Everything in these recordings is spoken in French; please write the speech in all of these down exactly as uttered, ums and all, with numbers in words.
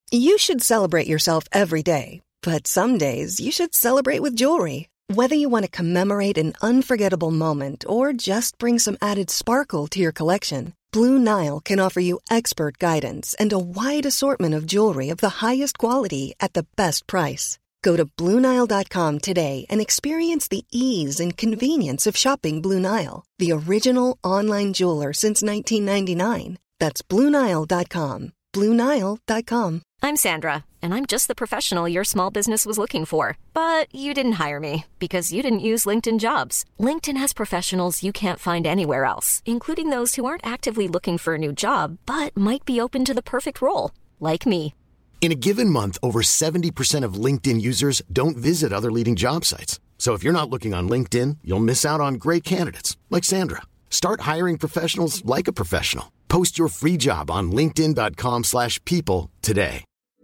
You should celebrate yourself every day, but some days you should celebrate with jewelry. Whether you want to commemorate an unforgettable moment or just bring some added sparkle to your collection, Blue Nile can offer you expert guidance and a wide assortment of jewelry of the highest quality at the best price. Go to Blue Nile dot com today and experience the ease and convenience of shopping Blue Nile, the original online jeweler since nineteen ninety-nine. That's Blue Nile dot com. Blue Nile dot com. I'm Sandra, and I'm just the professional your small business was looking for. But you didn't hire me because you didn't use LinkedIn Jobs. LinkedIn has professionals you can't find anywhere else, including those who aren't actively looking for a new job, but might be open to the perfect role, like me. In a given month, over seventy percent of LinkedIn users don't visit other leading job sites. So if you're not looking on LinkedIn, you'll miss out on great candidates, like Sandra. Start hiring professionals like a professional. Post your free job on linkedin dot com slash people today.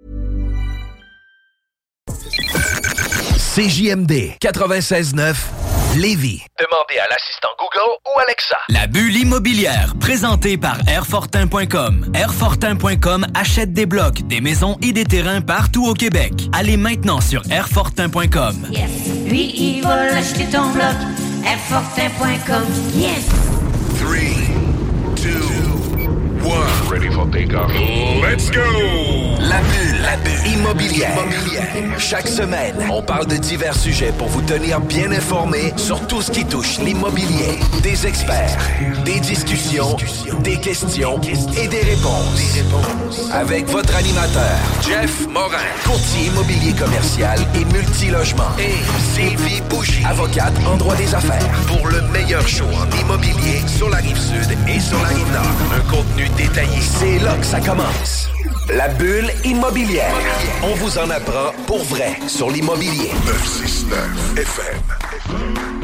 C J M D quatre-vingt-seize neuf Lévis. Demandez à l'assistant Google ou Alexa. La bulle immobilière, présentée par airfortin point com. airfortin point com achète des blocs, des maisons et des terrains partout au Québec. Allez maintenant sur airfortin point com. Yes, lui, il va l'acheter ton bloc. airfortin point com. Yes! three, two, one. Ready for takeoff. Let's go! La bulle, la bulle immobilière. immobilière. Chaque semaine, on parle de divers sujets pour vous tenir bien informés sur tout ce qui touche l'immobilier. Des experts, des discussions, des questions et des réponses. Avec votre animateur, Jeff Morin, courtier immobilier commercial et multilogement. Et Sylvie Bougie, avocate en droit des affaires. Pour le meilleur show en immobilier sur la Rive-Sud et sur la Rive-Nord. Un contenu détaillé. C'est là que ça commence. La bulle immobilière. On vous en apprend pour vrai sur l'immobilier. neuf cent soixante-neuf F M.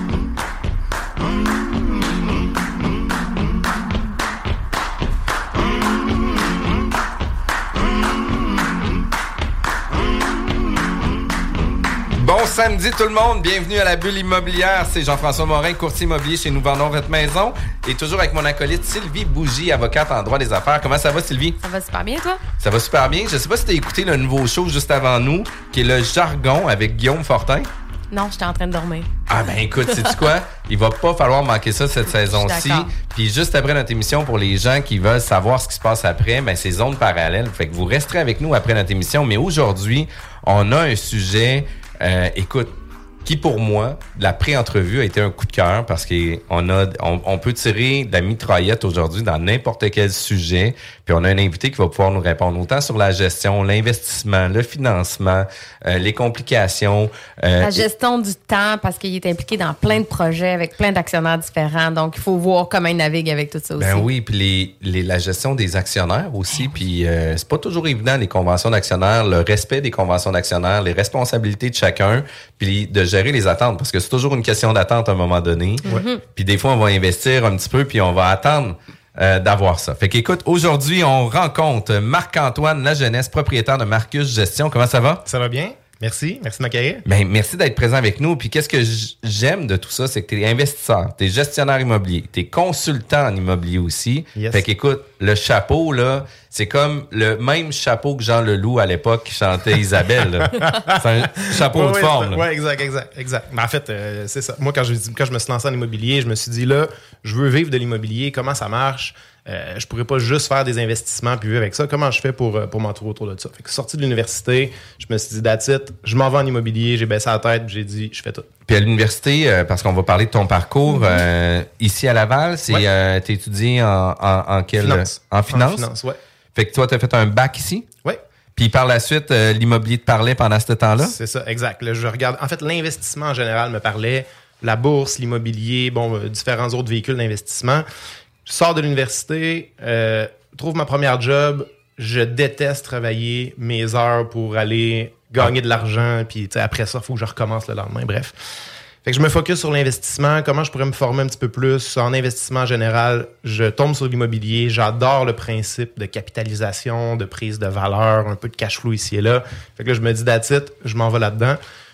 Bon samedi tout le monde, bienvenue à la bulle immobilière. C'est Jean-François Morin, courtier immobilier chez Nous Vendons Votre Maison. Et toujours avec mon acolyte Sylvie Bougie, avocate en droit des affaires. Comment ça va, Sylvie? Ça va super bien, toi? Ça va super bien. Je sais pas si tu as écouté le nouveau show juste avant nous, qui est le Jargon avec Guillaume Fortin. Non, j'étais en train de dormir. Ah ben écoute, sais-tu quoi? Il va pas falloir manquer ça cette saison-ci. Puis juste après notre émission, pour les gens qui veulent savoir ce qui se passe après, ben c'est Zone Parallèle. Fait que vous resterez avec nous après notre émission. Mais aujourd'hui, on a un sujet... Euh, écoute, qui pour moi, la pré-entrevue a été un coup de cœur parce qu'on a, on, on peut tirer de la mitraillette aujourd'hui dans n'importe quel sujet. Puis on a un invité qui va pouvoir nous répondre autant sur la gestion, l'investissement, le financement, euh, les complications. Euh, la gestion et... du temps parce qu'il est impliqué dans plein de projets avec plein d'actionnaires différents. Donc, il faut voir comment il navigue avec tout ça aussi. Ben oui, puis les, les, la gestion des actionnaires aussi. Ben puis euh, c'est pas toujours évident, les conventions d'actionnaires, le respect des conventions d'actionnaires, les responsabilités de chacun, puis de gérer les attentes. Parce que c'est toujours une question d'attente à un moment donné. Mm-hmm. Puis des fois, on va investir un petit peu, puis on va attendre Euh, d'avoir ça. Fait qu'écoute, aujourd'hui, on rencontre Marc-Antoine Lajeunesse, propriétaire de Marcus Gestion. Comment ça va? Ça va bien. Merci. Merci de m'accueillir. Ben, merci d'être présent avec nous. Puis qu'est-ce que j'aime de tout ça, c'est que tu es investisseur, tu es gestionnaire immobilier, tu es consultant en immobilier aussi. Yes. Fait qu'écoute, le chapeau, là, c'est comme le même chapeau que Jean Leloup à l'époque qui chantait Isabelle. Là. C'est un chapeau ouais, de ouais, forme. Oui, exact, exact, exact. Mais en fait, euh, c'est ça. Moi, quand je, quand je me suis lancé en immobilier, je me suis dit, là, je veux vivre de l'immobilier, comment ça marche? Euh, je pourrais pas juste faire des investissements puis vivre avec ça. Comment je fais pour, pour m'entourer autour de ça? Fait que sorti de l'université, je me suis dit, that's it, je m'en vais en immobilier, j'ai baissé la tête, j'ai dit, je fais tout. Puis à l'université, euh, parce qu'on va parler de ton parcours, mm-hmm. euh, ici à Laval, c'est, ouais. euh, t'es étudié en, en, en quelle? Finance. En finance? En finance, ouais. Fait que toi, t'as fait un bac ici? Oui. Puis par la suite, euh, l'immobilier te parlait pendant ce temps-là? C'est ça, exact. Là, je regarde. En fait, l'investissement en général me parlait. La bourse, l'immobilier, bon, euh, différents autres véhicules d'investissement. Je sors de l'université, euh, trouve ma première job. Je déteste travailler mes heures pour aller gagner ah. de l'argent. Puis après ça, il faut que je recommence le lendemain. Bref. Fait que je me focus sur l'investissement. Comment je pourrais me former un petit peu plus en investissement en général? Je tombe sur l'immobilier. J'adore le principe de capitalisation, de prise de valeur, un peu de cash flow ici et là. Fait que là, je me dis, that's it, je m'en vais là-dedans.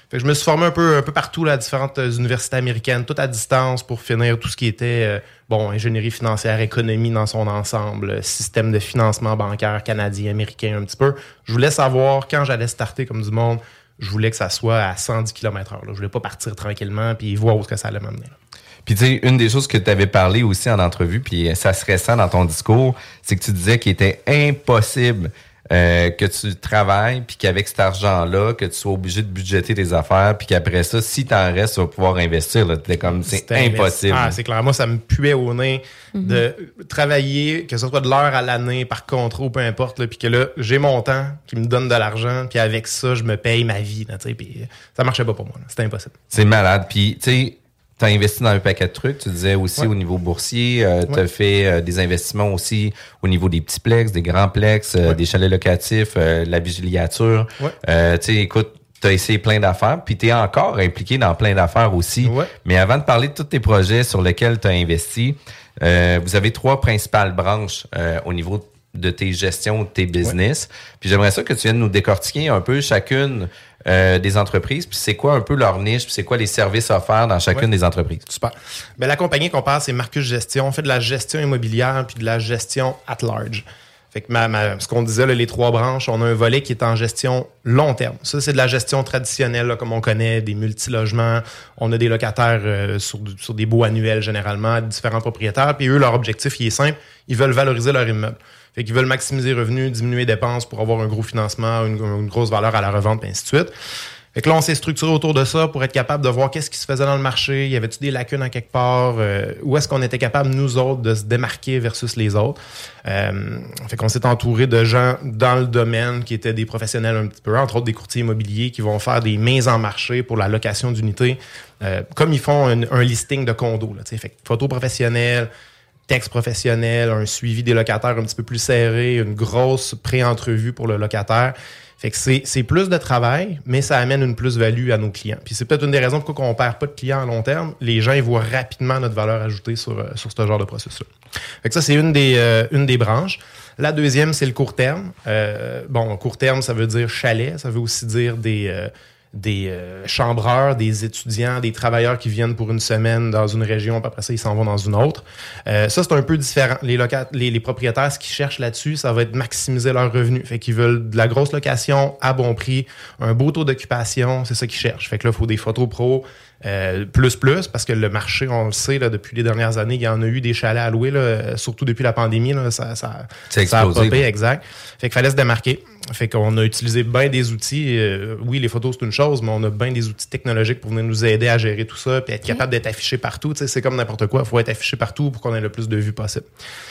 Fait que je me suis formé un peu, un peu partout, là, à différentes universités américaines, tout à distance pour finir tout ce qui était euh, bon, ingénierie financière, économie dans son ensemble, système de financement bancaire canadien, américain un petit peu. Je voulais savoir, quand j'allais starter comme du monde, je voulais que ça soit à cent dix kilomètres heure. Là. Je voulais pas partir tranquillement puis voir où est-ce que ça allait m'amener. Là. Puis tu sais, une des choses que tu avais parlé aussi en entrevue, puis ça se ressent dans ton discours, c'est que tu disais qu'il était impossible euh, que tu travailles, puis qu'avec cet argent-là, que tu sois obligé de budgéter tes affaires, puis qu'après ça, si t'en restes, tu vas pouvoir investir. Là. T'es comme, c'est C'était impossible. Ah, c'est clair. Moi, ça me puait au nez mm-hmm. de travailler, que ce soit de l'heure à l'année, par contrat ou peu importe, là, puis que là, j'ai mon temps qui me donne de l'argent, puis avec ça, je me paye ma vie. Là, puis ça marchait pas pour moi. Là. C'était impossible. C'est malade. Puis, tu sais, tu as investi dans un paquet de trucs. Tu disais aussi ouais. au niveau boursier. Euh, tu as ouais. fait euh, des investissements aussi au niveau des petits plex, des grands plex, euh, ouais. des chalets locatifs, euh, la vigiliature. Ouais. Euh, tu sais, écoute, tu as essayé plein d'affaires, puis tu es encore impliqué dans plein d'affaires aussi. Ouais. Mais avant de parler de tous tes projets sur lesquels tu as investi, euh, vous avez trois principales branches euh, au niveau de tes gestions, de tes business. Ouais. Puis j'aimerais ça que tu viennes nous décortiquer un peu chacune Euh, des entreprises, puis c'est quoi un peu leur niche, puis c'est quoi les services offerts dans chacune ouais. des entreprises. Super. Ben, la compagnie qu'on parle, c'est Marcus Gestion. On fait de la gestion immobilière puis de la gestion at large. Fait que ma, ma, ce qu'on disait, là, les trois branches, on a un volet qui est en gestion long terme. Ça, c'est de la gestion traditionnelle, là, comme on connaît, des multilogements. On a des locataires euh, sur, sur des baux annuels, généralement, différents propriétaires. Puis eux, leur objectif, il est simple. Ils veulent valoriser leur immeuble. Fait qu'ils veulent maximiser revenus, diminuer les dépenses pour avoir un gros financement, une, une grosse valeur à la revente, et ainsi de suite. Fait que là, on s'est structuré autour de ça pour être capable de voir qu'est-ce qui se faisait dans le marché. Y avait-tu des lacunes à quelque part? Euh, où est-ce qu'on était capable, nous autres, de se démarquer versus les autres? Euh, fait qu'on s'est entouré de gens dans le domaine qui étaient des professionnels un petit peu, entre autres des courtiers immobiliers qui vont faire des mises en marché pour la location d'unités, euh, comme ils font un, un listing de condos. Là, fait que photos professionnelles, texte professionnel, un suivi des locataires un petit peu plus serré, une grosse pré-entrevue pour le locataire. Fait que c'est, c'est plus de travail, mais ça amène une plus-value à nos clients. Puis c'est peut-être une des raisons pourquoi on ne perd pas de clients à long terme. Les gens, ils voient rapidement notre valeur ajoutée sur, sur ce genre de processus-là. Fait que ça, c'est une des, euh, une des branches. La deuxième, c'est le court terme. Euh, bon, court terme, ça veut dire chalet. Ça veut aussi dire des... Euh, des euh, chambreurs, des étudiants, des travailleurs qui viennent pour une semaine dans une région, puis après ça, ils s'en vont dans une autre. Euh, ça, c'est un peu différent. Les, loca- les, les propriétaires, ce qu'ils cherchent là-dessus, ça va être maximiser leurs revenus. Fait qu'ils veulent de la grosse location à bon prix, un beau taux d'occupation, c'est ça qu'ils cherchent. Fait que là, il faut des photos pro, euh, plus, plus, parce que le marché, on le sait, là, depuis les dernières années, il y en a eu des chalets à louer, là, surtout depuis la pandémie, là, ça, ça, c'est ça explosé, a popé, exact. Fait qu'il fallait se démarquer. Fait qu'on a utilisé bien des outils. Euh, oui, les photos, c'est une chose, mais on a bien des outils technologiques pour venir nous aider à gérer tout ça puis être capable d'être affiché partout. Tu sais, c'est comme n'importe quoi. Il faut être affiché partout pour qu'on ait le plus de vues possible.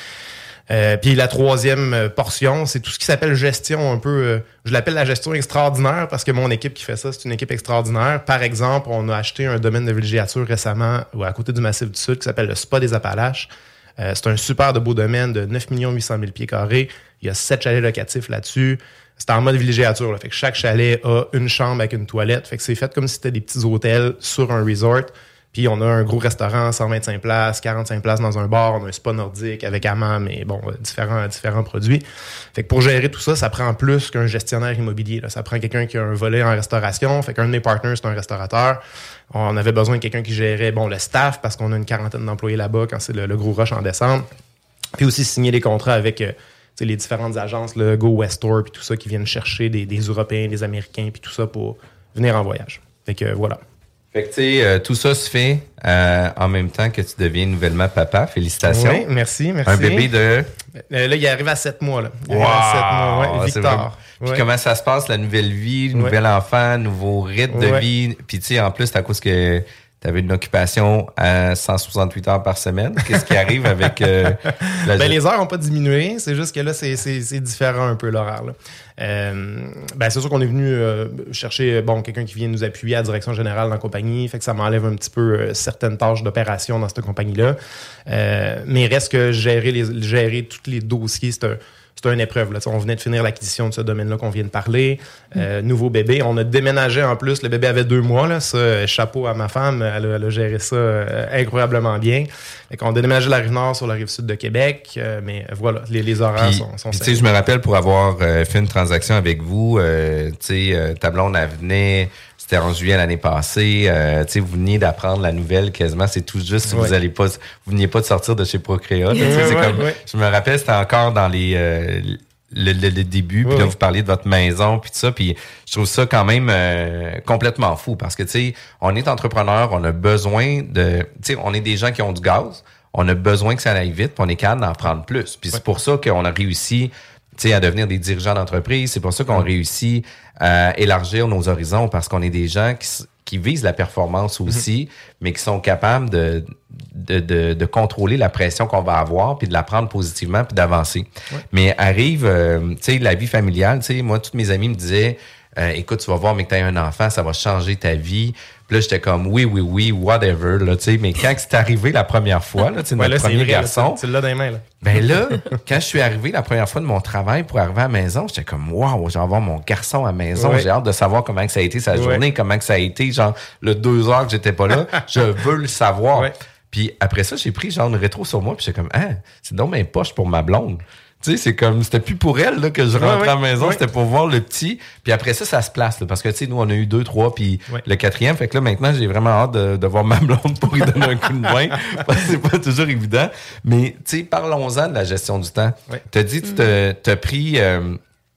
Euh, puis la troisième portion, c'est tout ce qui s'appelle gestion un peu... Euh, je l'appelle la gestion extraordinaire parce que mon équipe qui fait ça, c'est une équipe extraordinaire. Par exemple, on a acheté un domaine de villégiature récemment à côté du Massif du Sud qui s'appelle le Spa des Appalaches. Euh, c'est un super de beau domaine de neuf millions huit cent mille pieds carrés. Il y a sept chalets locatifs là-dessus. C'est en mode villégiature. Là. Fait que chaque chalet a une chambre avec une toilette. Fait que c'est fait comme si c'était des petits hôtels sur un resort. Puis on a un gros restaurant, cent vingt-cinq places, quarante-cinq places dans un bar. On a un spa nordique avec hammam et bon, différents, différents produits. Fait que pour gérer tout ça, ça prend plus qu'un gestionnaire immobilier. Là. Ça prend quelqu'un qui a un volet en restauration. Fait qu'un de mes partners, c'est un restaurateur. On avait besoin de quelqu'un qui gérait bon le staff parce qu'on a une quarantaine d'employés là-bas quand c'est le, le gros rush en décembre. Puis aussi signer les contrats avec... Euh, T'sais, les différentes agences, le Go West Tour, puis tout ça, qui viennent chercher des, des Européens, des Américains, puis tout ça pour venir en voyage. Fait que euh, voilà. Fait que tu sais, euh, tout ça se fait euh, en même temps que tu deviens nouvellement papa. Félicitations. Oui, merci, merci. Un bébé de... Euh, là, il arrive à sept mois, là. Il wow! arrive à sept mois, ouais, Victor. Puis ouais. comment ça se passe, la nouvelle vie, le ouais. nouvel enfant, nouveau rythme de ouais. vie. Puis tu sais, en plus, c'est à cause que... Tu avais une occupation à cent soixante-huit heures par semaine. Qu'est-ce qui arrive avec... Euh, la... Ben, les heures n'ont pas diminué. C'est juste que là, c'est, c'est, c'est différent un peu l'horaire. Là. Euh, ben, c'est sûr qu'on est venu euh, chercher bon quelqu'un qui vient nous appuyer à la direction générale dans la compagnie. Fait que ça m'enlève un petit peu euh, certaines tâches d'opération dans cette compagnie-là. Euh, mais reste que gérer, les, gérer tous les dossiers, c'est un... C'est une épreuve. Là. On venait de finir l'acquisition de ce domaine-là qu'on vient de parler. Euh, mmh. Nouveau bébé. On a déménagé en plus. Le bébé avait deux mois. Là. Ça, chapeau à ma femme. Elle a, elle a géré ça euh, incroyablement bien. Fait qu'on a déménagé la Rive-Nord sur la Rive-Sud de Québec. Euh, mais voilà, les, les horaires puis, sont, sont puis, tu sais, je me rappelle pour avoir euh, fait une transaction avec vous, euh, tu sais, euh, ta blonde, elle venait c'était en juillet l'année passée. Euh, tu sais, vous veniez d'apprendre la nouvelle quasiment. C'est tout juste si ouais. vous allez pas, vous veniez pas de sortir de chez Procréa. Ouais, c'est ouais, comme, ouais. Je me rappelle, c'était encore dans les euh, le, le, le début. Puis ouais. là, vous parliez de votre maison, puis tout ça. Puis je trouve ça quand même euh, complètement fou parce que tu sais, on est entrepreneur, on a besoin de, tu sais, on est des gens qui ont du gaz. On a besoin que ça aille vite, puis on est capable d'en prendre plus. Puis ouais. c'est pour ça qu'on a réussi, tu sais, à devenir des dirigeants d'entreprise. C'est pour ça qu'on ouais. réussit à élargir nos horizons parce qu'on est des gens qui, qui visent la performance aussi, mm-hmm. mais qui sont capables de, de, de, de contrôler la pression qu'on va avoir, puis de la prendre positivement, puis d'avancer. Ouais. Mais arrive, euh, tu sais, la vie familiale. Tu sais, moi, tous mes amis me disaient, euh, écoute, tu vas voir, mais que tu as un enfant, ça va changer ta vie. Puis là, j'étais comme, oui, oui, oui, whatever, là, tu sais. Mais quand c'est arrivé la première fois, là, tu sais, ouais, notre là, premier vrai, garçon. C'est là dans les mains, là. Ben là, quand je suis arrivé la première fois de mon travail pour arriver à la maison, j'étais comme, waouh, j'ai avoir mon garçon à la maison. Ouais. J'ai hâte de savoir comment que ça a été sa journée, ouais. comment que ça a été, genre, le deux heures que j'étais pas là. Je veux le savoir. Ouais. Puis après ça, j'ai pris genre une rétro sur moi, puis j'étais comme, ah, c'est donc mes poches pour ma blonde. Tu sais, c'est comme, c'était plus pour elle là que je rentrais ouais, à la maison, ouais. c'était pour voir le petit. Puis après ça, ça se place, là, parce que, tu sais, nous, on a eu deux, trois, puis ouais. le quatrième. Fait que là, maintenant, j'ai vraiment hâte de, de voir ma blonde pour lui donner un coup de main. C'est pas toujours évident. Mais, tu sais, parlons-en de la gestion du temps. Ouais. T'as dit, tu te, t'as pris, euh,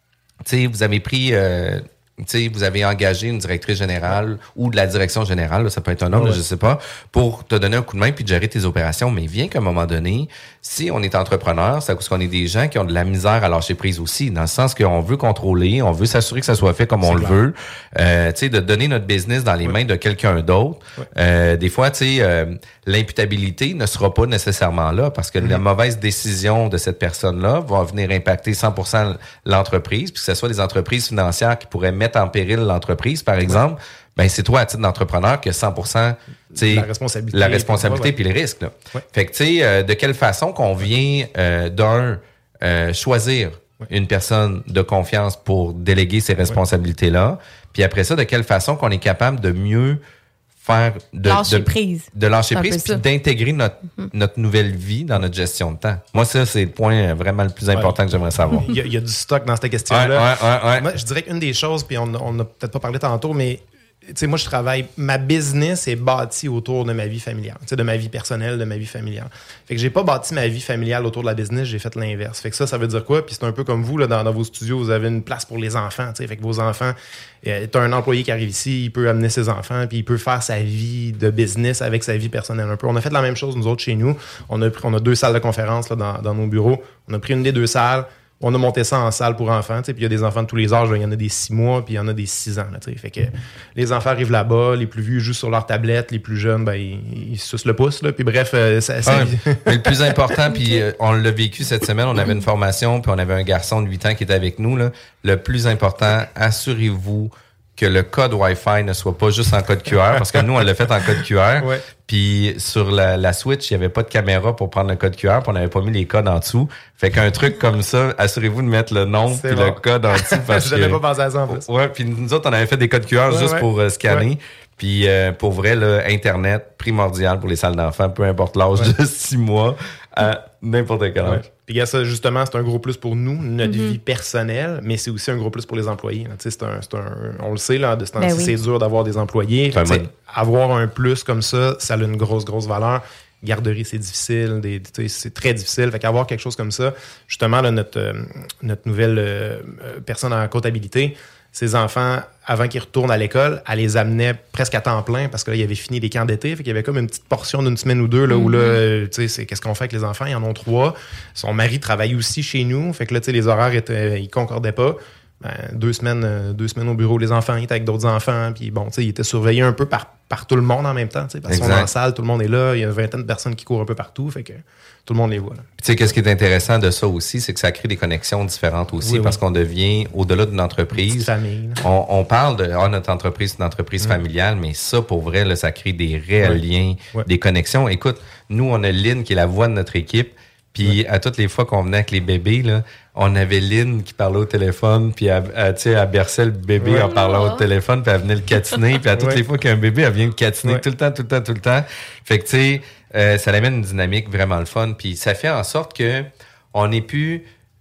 tu sais, vous avez pris... Euh, tu sais, vous avez engagé une directrice générale ou de la direction générale, là, ça peut être un homme, ouais. là, je sais pas, pour te donner un coup de main puis de gérer tes opérations. Mais vient qu'à un moment donné, si on est entrepreneur, c'est parce qu'on est des gens qui ont de la misère à lâcher prise aussi, dans le sens qu'on veut contrôler, on veut s'assurer que ça soit fait comme c'est on clair. le veut, euh, tu sais, de donner notre business dans les ouais. mains de quelqu'un d'autre. Ouais. Euh, des fois, tu sais, euh, l'imputabilité ne sera pas nécessairement là parce que mm-hmm. la mauvaise décision de cette personne-là va venir impacter cent pour cent l'entreprise, puis que ce soit des entreprises financières qui pourraient mettre en péril l'entreprise, par exemple, ouais. ben c'est toi, à titre d'entrepreneur, qui a cent pour cent la responsabilité, la responsabilité puis ouais, ouais. le risque. Là. Ouais. Fait que, tu sais, euh, de quelle façon qu'on vient euh, d'un euh, choisir ouais. une personne de confiance pour déléguer ces responsabilités-là, ouais. puis après ça, de quelle façon qu'on est capable de mieux faire de lâcher de, prise, de lâcher prise puis d'intégrer notre mm-hmm. notre nouvelle vie dans notre gestion de temps. Moi, ça, c'est le point vraiment le plus important ouais. que j'aimerais savoir. Il y, a, il y a du stock dans cette question-là. Ouais, ouais, ouais, ouais. Moi, je dirais qu'une des choses, puis on on n'a peut-être pas parlé tantôt, mais tu sais, moi, je travaille, ma business est bâtie autour de ma vie familiale, tu sais, de ma vie personnelle, de ma vie familiale. Fait que j'ai pas bâti ma vie familiale autour de la business, j'ai fait l'inverse. Fait que ça, ça veut dire quoi? Puis c'est un peu comme vous, là, dans, dans vos studios, vous avez une place pour les enfants, tu sais. Fait que vos enfants, euh, t'as un employé qui arrive ici, il peut amener ses enfants, puis il peut faire sa vie de business avec sa vie personnelle un peu. On a fait la même chose, nous autres, chez nous. On a, on a deux salles de conférence, là, dans, dans nos bureaux. On a pris une des deux salles. On a monté ça en salle pour enfants, tu sais, puis il y a des enfants de tous les âges, il y en a des six mois, puis il y en a des six ans, tu sais. Fait que les enfants arrivent là-bas, les plus vieux jouent sur leur tablette, les plus jeunes, ben, ils, ils sucent le pouce, là, puis bref, euh, ça... ça... Ah, mais le plus important, puis euh, on l'a vécu cette semaine, on avait une formation, puis on avait un garçon de huit ans qui était avec nous, là. Le plus important, assurez-vous que le code Wi-Fi ne soit pas juste en code Q R, parce que nous, on l'a fait en code Q R. Ouais. Puis sur la, la Switch, il n'y avait pas de caméra pour prendre le code Q R, puis on n'avait pas mis les codes en dessous. Fait qu'un truc comme ça, assurez-vous de mettre le nom puis bon. le code en dessous. Parce Je n'avais pas pensé à ça en plus. Ouais, puis nous autres, on avait fait des codes Q R ouais, juste ouais. pour euh, scanner. Ouais. Puis euh, pour vrai, là, Internet, primordial pour les salles d'enfants, peu importe l'âge ouais. de six mois à n'importe quel âge. Ouais. Puis ça, justement, c'est un gros plus pour nous, notre mm-hmm. vie personnelle, mais c'est aussi un gros plus pour les employés. C'est un, c'est un, on le sait, là, de ce temps-ci, ben oui. c'est dur d'avoir des employés. Avoir un plus comme ça, ça a une grosse, grosse valeur. Garderie, c'est difficile, des, c'est très difficile. Fait qu'avoir quelque chose comme ça, justement, là, notre, euh, notre nouvelle euh, personne en comptabilité, ses enfants, avant qu'ils retournent à l'école, elle les amenait presque à temps plein parce que là, il avait fini les camps d'été. Fait qu'il y avait comme une petite portion d'une semaine ou deux là, mm-hmm. où là, tu sais, c'est qu'est-ce qu'on fait avec les enfants? Ils en ont trois. Son mari travaille aussi chez nous. Fait que là, tu sais, les horaires étaient, ils concordaient pas. Ben, deux semaines, deux semaines au bureau, les enfants, ils étaient avec d'autres enfants. Puis bon, tu sais, ils étaient surveillés un peu par, par tout le monde en même temps. Parce qu'ils sont dans la salle, tout le monde est là. Il y a une vingtaine de personnes qui courent un peu partout. Fait que tout le monde les voit. Tu sais, qu'est-ce qui est intéressant de ça aussi, c'est que ça crée des connexions différentes aussi oui, parce oui. qu'on devient, au-delà d'une entreprise, famille, on, on parle de ah, notre entreprise, c'est une entreprise mmh. familiale, mais ça, pour vrai, là, ça crée des réels oui. liens, oui. des connexions. Écoute, nous, on a Lynn qui est la voix de notre équipe. Puis oui. à toutes les fois qu'on venait avec les bébés, là, on avait Lynn qui parlait au téléphone, puis elle, elle, tu sais, elle berçait le bébé ouais. en parlant au téléphone, puis elle venait le catiner, puis à toutes ouais. les fois qu'il y a un bébé, elle vient le catiner ouais. tout le temps, tout le temps, tout le temps. Fait que, tu sais, euh, ça amène une dynamique vraiment le fun, puis ça fait en sorte que on n'est plus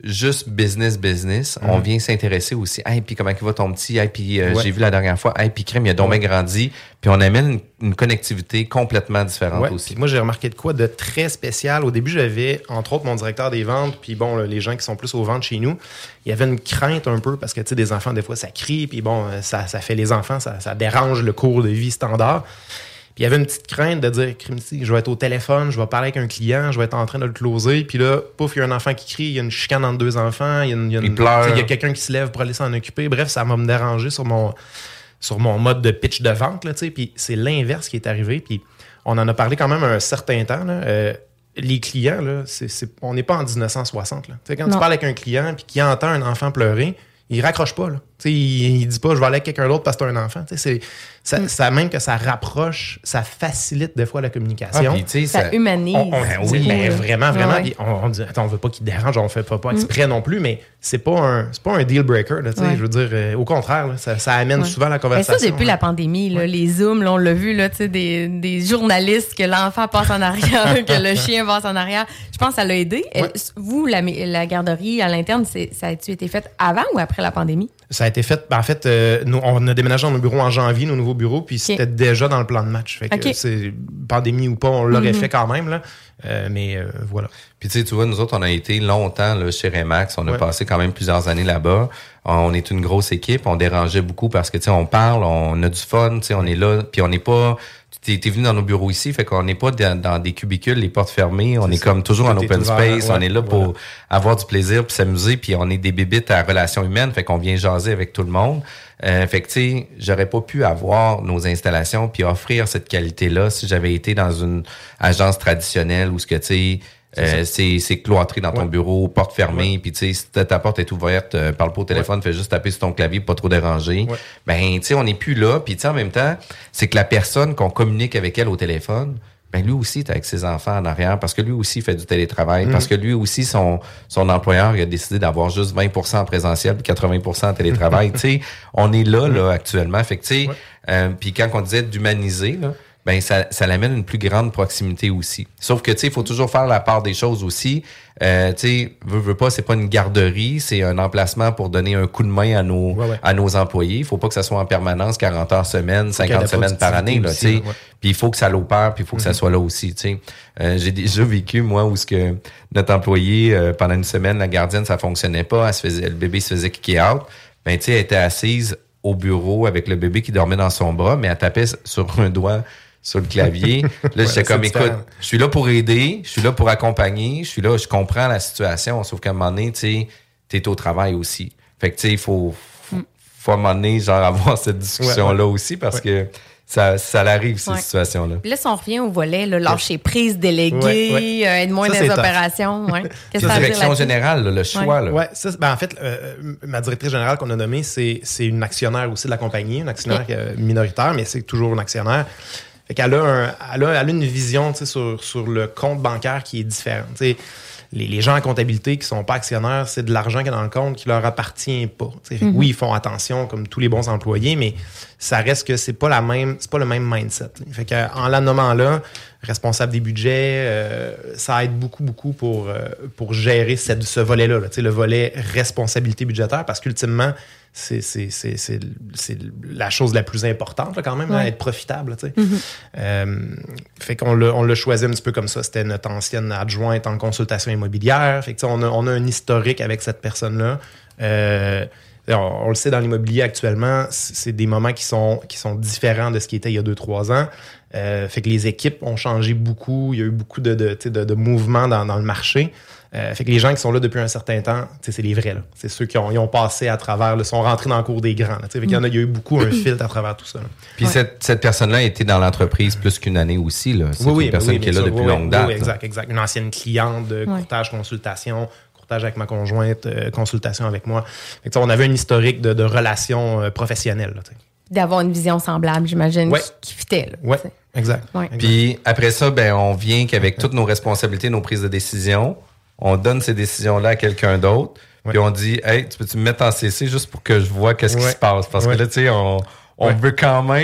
juste business, business. Mm. On vient s'intéresser aussi. Hey, puis comment il va ton petit? Hey, puis euh, ouais. j'ai vu la dernière fois. Hey, puis crème, il a donc bien grandi. Puis on amène une, une connectivité complètement différente ouais. aussi. Puis moi, j'ai remarqué de quoi de très spécial. Au début, j'avais, entre autres, mon directeur des ventes, puis bon, là, les gens qui sont plus aux ventes chez nous, il y avait une crainte un peu parce que, tu sais, des enfants, des fois, ça crie, puis bon, ça, ça fait les enfants, ça, ça dérange le cours de vie standard. Puis il y avait une petite crainte de dire, Crimsy, je vais être au téléphone, je vais parler avec un client, je vais être en train de le closer. Puis là, pouf, il y a un enfant qui crie, il y a une chicane entre deux enfants, il y a, une, il y a, une, il pleure. Il y a quelqu'un qui se lève pour aller s'en occuper. Bref, ça m'a me dérangé sur mon, sur mon mode de pitch de vente. Là, puis c'est l'inverse qui est arrivé. Puis on en a parlé quand même un certain temps. Là. Euh, les clients, là, c'est, c'est, on n'est pas en dix-neuf cent soixante. Là. Quand non. tu parles avec un client puis qu'il entend un enfant pleurer, il raccroche pas. Là. Il, il dit pas, je vais aller avec quelqu'un d'autre parce que t'es un enfant. C'est, ça, mm. ça, même que ça rapproche, ça facilite des fois la communication. Ah, puis, ça, ça humanise. On, on, oui, mais vraiment, vraiment. Ouais. On, on dit, attends, on veut pas qu'il dérange, on fait pas, pas exprès mm. non plus, mais c'est pas un, c'est pas un deal breaker. Là, ouais. Je veux dire, euh, au contraire, là, ça, ça amène ouais. souvent la conversation. Mais ça, depuis là. la pandémie, là, ouais. les Zooms, là, on l'a vu, là, des, des journalistes, que l'enfant passe en arrière, que le chien passe en arrière. Je pense que ça l'a aidé. Ouais. Vous, la, la garderie à l'interne, c'est, ça a-tu été fait avant ou après la pandémie? Ça a été fait, ben en fait, euh, nous, on a déménagé dans nos bureaux en janvier, nos nouveaux bureaux, puis okay. c'était déjà dans le plan de match. Fait que okay. c'est pandémie ou pas, on l'aurait mm-hmm. fait quand même, là. Euh, mais euh, voilà. Puis tu sais, tu vois, nous autres, on a été longtemps là, chez Remax. On a ouais. passé quand même plusieurs années là-bas. On est une grosse équipe. On dérangeait beaucoup parce que tu sais, on parle, on a du fun, tu sais, on est là, puis on n'est pas. T'es, t'es venu dans nos bureaux ici, fait qu'on n'est pas dans, dans des cubicules, les portes fermées. On c'est est ça. Comme toujours en open space. Ouais, on est là pour voilà. avoir du plaisir, puis s'amuser, puis on est des bébites à relations humaines, fait qu'on vient jaser avec tout le monde. Euh, fait que tu sais, j'aurais pas pu avoir nos installations puis offrir cette qualité-là si j'avais été dans une agence traditionnelle où ce que tu sais. C'est, euh, c'est, c'est cloîtré dans ton ouais. bureau, porte fermée, ouais. puis tu sais, si ta porte est ouverte, euh, parle pas au téléphone, ouais. fais juste taper sur ton clavier, pas trop déranger. Ouais. Ben, tu sais, on n'est plus là, puis tu sais, en même temps, c'est que la personne qu'on communique avec elle au téléphone, ben lui aussi est avec ses enfants en arrière, parce que lui aussi fait du télétravail, mmh. parce que lui aussi, son son employeur il a décidé d'avoir juste vingt pour cent en présentiel, puis quatre-vingts pour cent en télétravail. Tu sais, on est là, là, actuellement. Fait que tu sais, ouais. euh, puis quand on disait d'humaniser, là, ben ça, ça l'amène une plus grande proximité aussi. Sauf que tu sais, il faut toujours faire la part des choses aussi. Euh, tu sais, veux, veux pas, c'est pas une garderie, c'est un emplacement pour donner un coup de main à nos ouais, ouais. à nos employés. Il faut pas que ça soit en permanence, quarante heures semaine, cinquante semaines par année, là, tu sais. Ouais. Puis il faut que ça l'opère, puis il faut que mm-hmm. ça soit là aussi, tu sais. Euh, j'ai déjà vécu moi où ce que notre employé euh, pendant une semaine, la gardienne, ça fonctionnait pas, elle se faisait, le bébé se faisait kicker out. Ben tu sais, elle était assise au bureau avec le bébé qui dormait dans son bras, mais elle tapait sur un doigt sur le clavier. Là, ouais, j'étais comme, écoute, je suis là pour aider, je suis là pour accompagner, je suis là, je comprends la situation, sauf qu'à un moment donné, tu sais, t'es au travail aussi. Fait que, tu sais, il faut, faut, faut à un moment donné, genre, avoir cette discussion-là ouais, ouais. aussi, parce ouais. que ça, ça l'arrive, ces ouais. situations-là. Puis là, si on revient au volet, là, lâcher prise, déléguer, ouais, ouais. Euh, être moins ça, des opérations. Ouais. Qu'est-ce que ça veut dire? Direction générale, là, le choix. Ouais, là. ouais ça, ben, en fait, euh, ma directrice générale qu'on a nommée, c'est, c'est une actionnaire aussi de la compagnie, une actionnaire ouais. minoritaire, mais c'est toujours une actionnaire. Fait qu'elle a, un, elle a, elle a une vision sur, sur le compte bancaire qui est différente. T'sais, les, les gens en comptabilité qui sont pas actionnaires, c'est de l'argent qui est dans le compte qui leur appartient pas. Fait que mm-hmm. oui, ils font attention comme tous les bons employés, mais ça reste que c'est pas la même, c'est pas le même mindset. Là. Fait qu'en la nommant là, responsable des budgets, euh, ça aide beaucoup, beaucoup pour, euh, pour gérer cette, ce volet-là, là, le volet responsabilité budgétaire, parce qu'ultimement, C'est, c'est, c'est, c'est, c'est la chose la plus importante là, quand même, ouais. là, être profitable. Tu sais. Mm-hmm. Euh, fait qu'on l'a, on l'a choisi un petit peu comme ça. C'était notre ancienne adjointe en consultation immobilière. Fait que, tu sais, on a, on a un historique avec cette personne-là. Euh, on, on le sait, dans l'immobilier actuellement, c'est des moments qui sont, qui sont différents de ce qui était il y a deux, trois ans. Euh, fait que les équipes ont changé beaucoup. Il y a eu beaucoup de, de, de, de mouvements dans, dans le marché. Euh, fait que les gens qui sont là depuis un certain temps, c'est les vrais. Là. C'est ceux qui ont, ils ont passé à travers, là, sont rentrés dans le cours des grands. Là, fait qu'il y en a, il y a eu beaucoup un filtre à travers tout ça. Là. Puis ouais. cette, cette personne-là a été dans l'entreprise plus qu'une année aussi. Là. C'est oui, oui, une personne oui, qui est là sûr, depuis oui, longue date. Oui, exact, exact. Une ancienne cliente de courtage consultation, courtage avec ma conjointe, euh, consultation avec moi. Fait que, on avait un historique de, de relations euh, professionnelles. Là, d'avoir une vision semblable, j'imagine, ouais. qui, qui fitait. Oui, exact. Ouais. Puis après ça, ben on vient qu'avec toutes nos responsabilités, nos prises de décision, on donne ces décisions-là à quelqu'un d'autre, ouais. puis on dit, hey, tu peux-tu me mettre en C C juste pour que je vois qu'est-ce ouais. qui se passe? Parce ouais. que là, tu sais, on, on ouais. veut quand même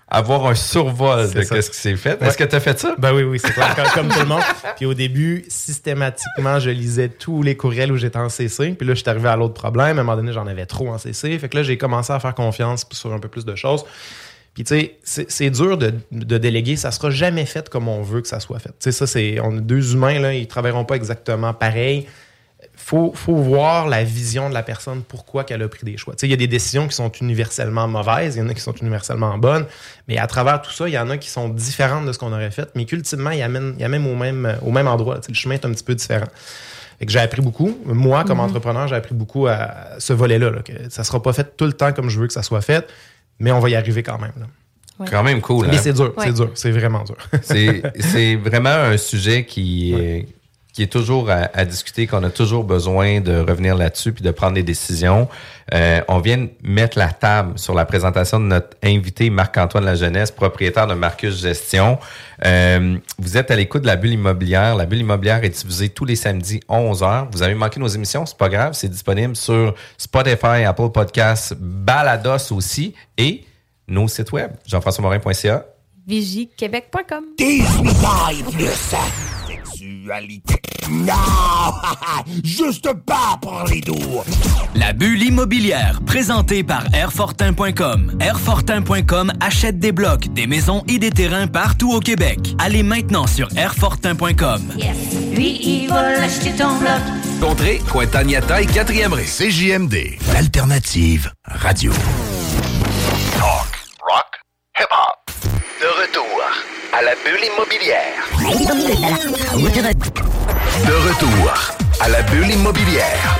avoir un survol C'est de ça. ce qui s'est fait. Ouais. Est-ce que tu as fait ça? Ben oui, oui, c'est clair, comme, comme tout le monde. Puis au début, systématiquement, je lisais tous les courriels où j'étais en C C. Puis là, je suis arrivé à l'autre problème. À un moment donné, j'en avais trop en C C. Fait que là, j'ai commencé à faire confiance sur un peu plus de choses. Puis tu sais, c'est, c'est dur de, de déléguer. Ça sera jamais fait comme on veut que ça soit fait. Tu sais, ça, c'est... On a deux humains, là, ils travailleront pas exactement pareil. Faut, faut voir la vision de la personne, pourquoi qu'elle a pris des choix. Tu sais, il y a des décisions qui sont universellement mauvaises, il y en a qui sont universellement bonnes, mais à travers tout ça, il y en a qui sont différentes de ce qu'on aurait fait, mais qu'ultimement, ils amènent, ils amènent au même, au même endroit. Tu sais, le chemin est un petit peu différent. Fait que j'ai appris beaucoup. Moi, comme mm-hmm. entrepreneur, j'ai appris beaucoup à ce volet-là, là, que ça sera pas fait tout le temps comme je veux que ça soit fait, mais on va y arriver quand même. Là. Ouais. Quand même cool. Mais hein? c'est dur, ouais. c'est dur, c'est vraiment dur. c'est, c'est vraiment un sujet qui... Ouais. qui est toujours à, à discuter, qu'on a toujours besoin de revenir là-dessus puis de prendre des décisions. Euh, on vient de mettre la table sur la présentation de notre invité Marc-Antoine Lajeunesse, propriétaire de Marcus Gestion. Euh, vous êtes à l'écoute de La Bulle Immobilière. La Bulle Immobilière est diffusée tous les samedis onze heures. Vous avez manqué nos émissions, c'est pas grave, c'est disponible sur Spotify, Apple Podcasts, Balados aussi et nos sites web, jean françois morin point c a. vigie québec point com. dix-huit ans et plus. Sexualité. Non! Juste pas pour les doux! La Bulle Immobilière, présentée par Airfortin point com. Airfortin point com achète des blocs, des maisons et des terrains partout au Québec. Allez maintenant sur Airfortin point com. Yes. Lui, il va l'acheter ton bloc. Contrée, Cointagnata et quatrième rue. C J M D, l'alternative radio. Talk, rock, hip-hop. De retour à La Bulle Immobilière. De retour à La Bulle Immobilière.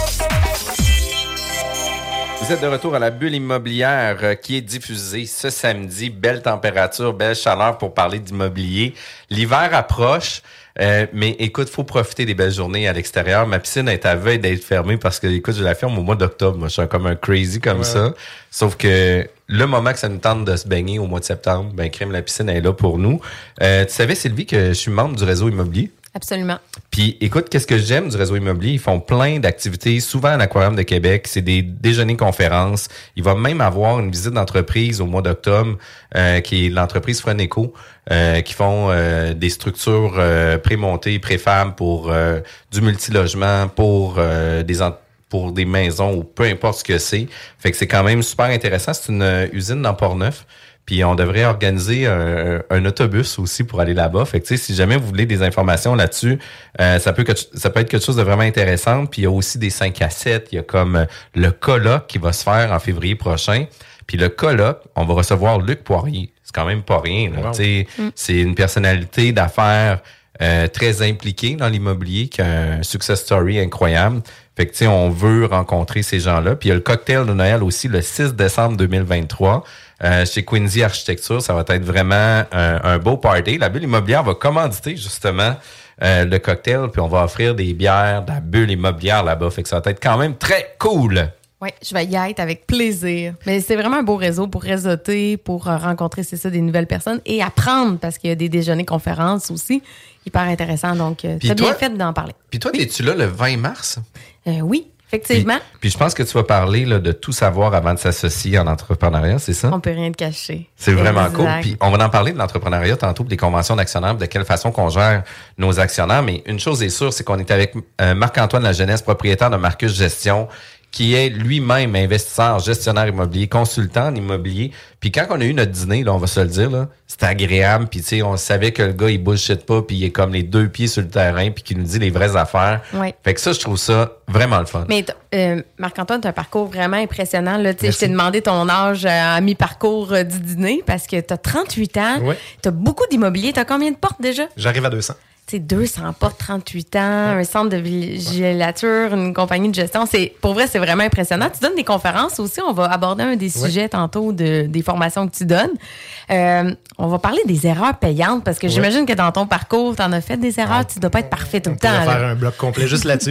Vous êtes de retour à La Bulle Immobilière euh, qui est diffusée ce samedi. Belle température, belle chaleur pour parler d'immobilier. L'hiver approche, euh, mais écoute, faut profiter des belles journées à l'extérieur. Ma piscine est à veille d'être fermée parce que, écoute, je la ferme au mois d'octobre. Moi, je suis comme un crazy comme ouais. ça. Sauf que le moment que ça nous tente de se baigner au mois de septembre, ben crème, la piscine est là pour nous. Euh, tu savais, Sylvie, que je suis membre du réseau immobilier? Absolument. Puis, écoute, qu'est-ce que j'aime du réseau immobilier? Ils font plein d'activités, souvent à l'Aquarium de Québec. C'est des déjeuners-conférences. Il va même avoir une visite d'entreprise au mois d'octobre, euh, qui est l'entreprise Freneco, euh, qui font euh, des structures euh, pré-montées, pré-fab pour euh, du multilogement, pour euh, des entreprises, pour des maisons ou peu importe ce que c'est. Fait que c'est quand même super intéressant. C'est une euh, usine dans Port-Neuf. Puis on devrait organiser un, un autobus aussi pour aller là-bas. Fait que tu sais, si jamais vous voulez des informations là-dessus, euh, ça peut que, ça peut être quelque chose de vraiment intéressant. Puis il y a aussi des cinq à sept. Il y a comme le colloque qui va se faire en février prochain. Puis le colloque, on va recevoir Luc Poirier. C'est quand même pas rien. Là. Wow. Tu sais, mm. c'est une personnalité d'affaires euh, très impliquée dans l'immobilier, qui a un success story incroyable. Fait que, tu sais, on veut rencontrer ces gens-là. Puis il y a le cocktail de Noël aussi le six décembre deux mille vingt-trois euh, chez Quincy Architecture. Ça va être vraiment un, un beau party. La Bulle Immobilière va commanditer justement euh, le cocktail, puis on va offrir des bières de la Bulle Immobilière là-bas. Fait que ça va être quand même très cool. Oui, je vais y être avec plaisir. Mais c'est vraiment un beau réseau pour réseauter, pour rencontrer, c'est ça, des nouvelles personnes et apprendre, parce qu'il y a des déjeuners-conférences aussi. Hyper intéressant. Donc, c'est bien fait d'en parler. Puis toi, oui. Es-tu là le vingt mars? Euh, oui, effectivement. Puis, puis je pense que tu vas parler là, de tout savoir avant de s'associer en entrepreneuriat, c'est ça? On peut rien te cacher. C'est vraiment exact. Cool. Puis on va en parler de l'entrepreneuriat tantôt, des conventions d'actionnaires, de quelle façon qu'on gère nos actionnaires. Mais une chose est sûre, c'est qu'on est avec euh, Marc-Antoine Lajeunesse, propriétaire de Marcus Gestion, qui est lui-même investisseur, gestionnaire immobilier, consultant en immobilier. Puis quand on a eu notre dîner, là, on va se le dire, là, c'était agréable. Puis tu sais, on savait que le gars, il bullshit pas, puis il est comme les deux pieds sur le terrain, puis qu'il nous dit les vraies affaires. Oui. Fait que ça, je trouve ça vraiment le fun. Mais euh, Marc-Antoine, tu as un parcours vraiment impressionnant. Là. Je t'ai demandé ton âge à mi-parcours euh, du dîner, parce que tu as trente-huit ans, oui. Tu as beaucoup d'immobilier. Tu as combien de portes déjà? J'arrive à deux cents. C'est deux cents portes, trente-huit ans, ouais. Un centre de vigilature, une compagnie de gestion. C'est, pour vrai, c'est vraiment impressionnant. Tu donnes des conférences aussi. On va aborder un des sujets ouais. tantôt de, des formations que tu donnes. Euh, on va parler des erreurs payantes parce que ouais. j'imagine que dans ton parcours, tu en as fait des erreurs. Tu ne dois pas être parfait tout on le temps. On va faire là. un bloc complet juste là-dessus.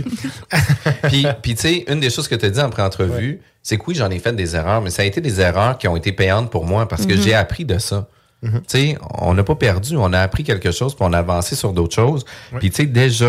Puis, puis tu sais, une des choses que tu as dit en pré-entrevue, ouais. c'est que oui, j'en ai fait des erreurs, mais ça a été des erreurs qui ont été payantes pour moi parce que mm-hmm. j'ai appris de ça. Mm-hmm. Tu sais, on n'a pas perdu, on a appris quelque chose, puis on a avancé sur d'autres choses. Ouais. Puis tu sais, déjà,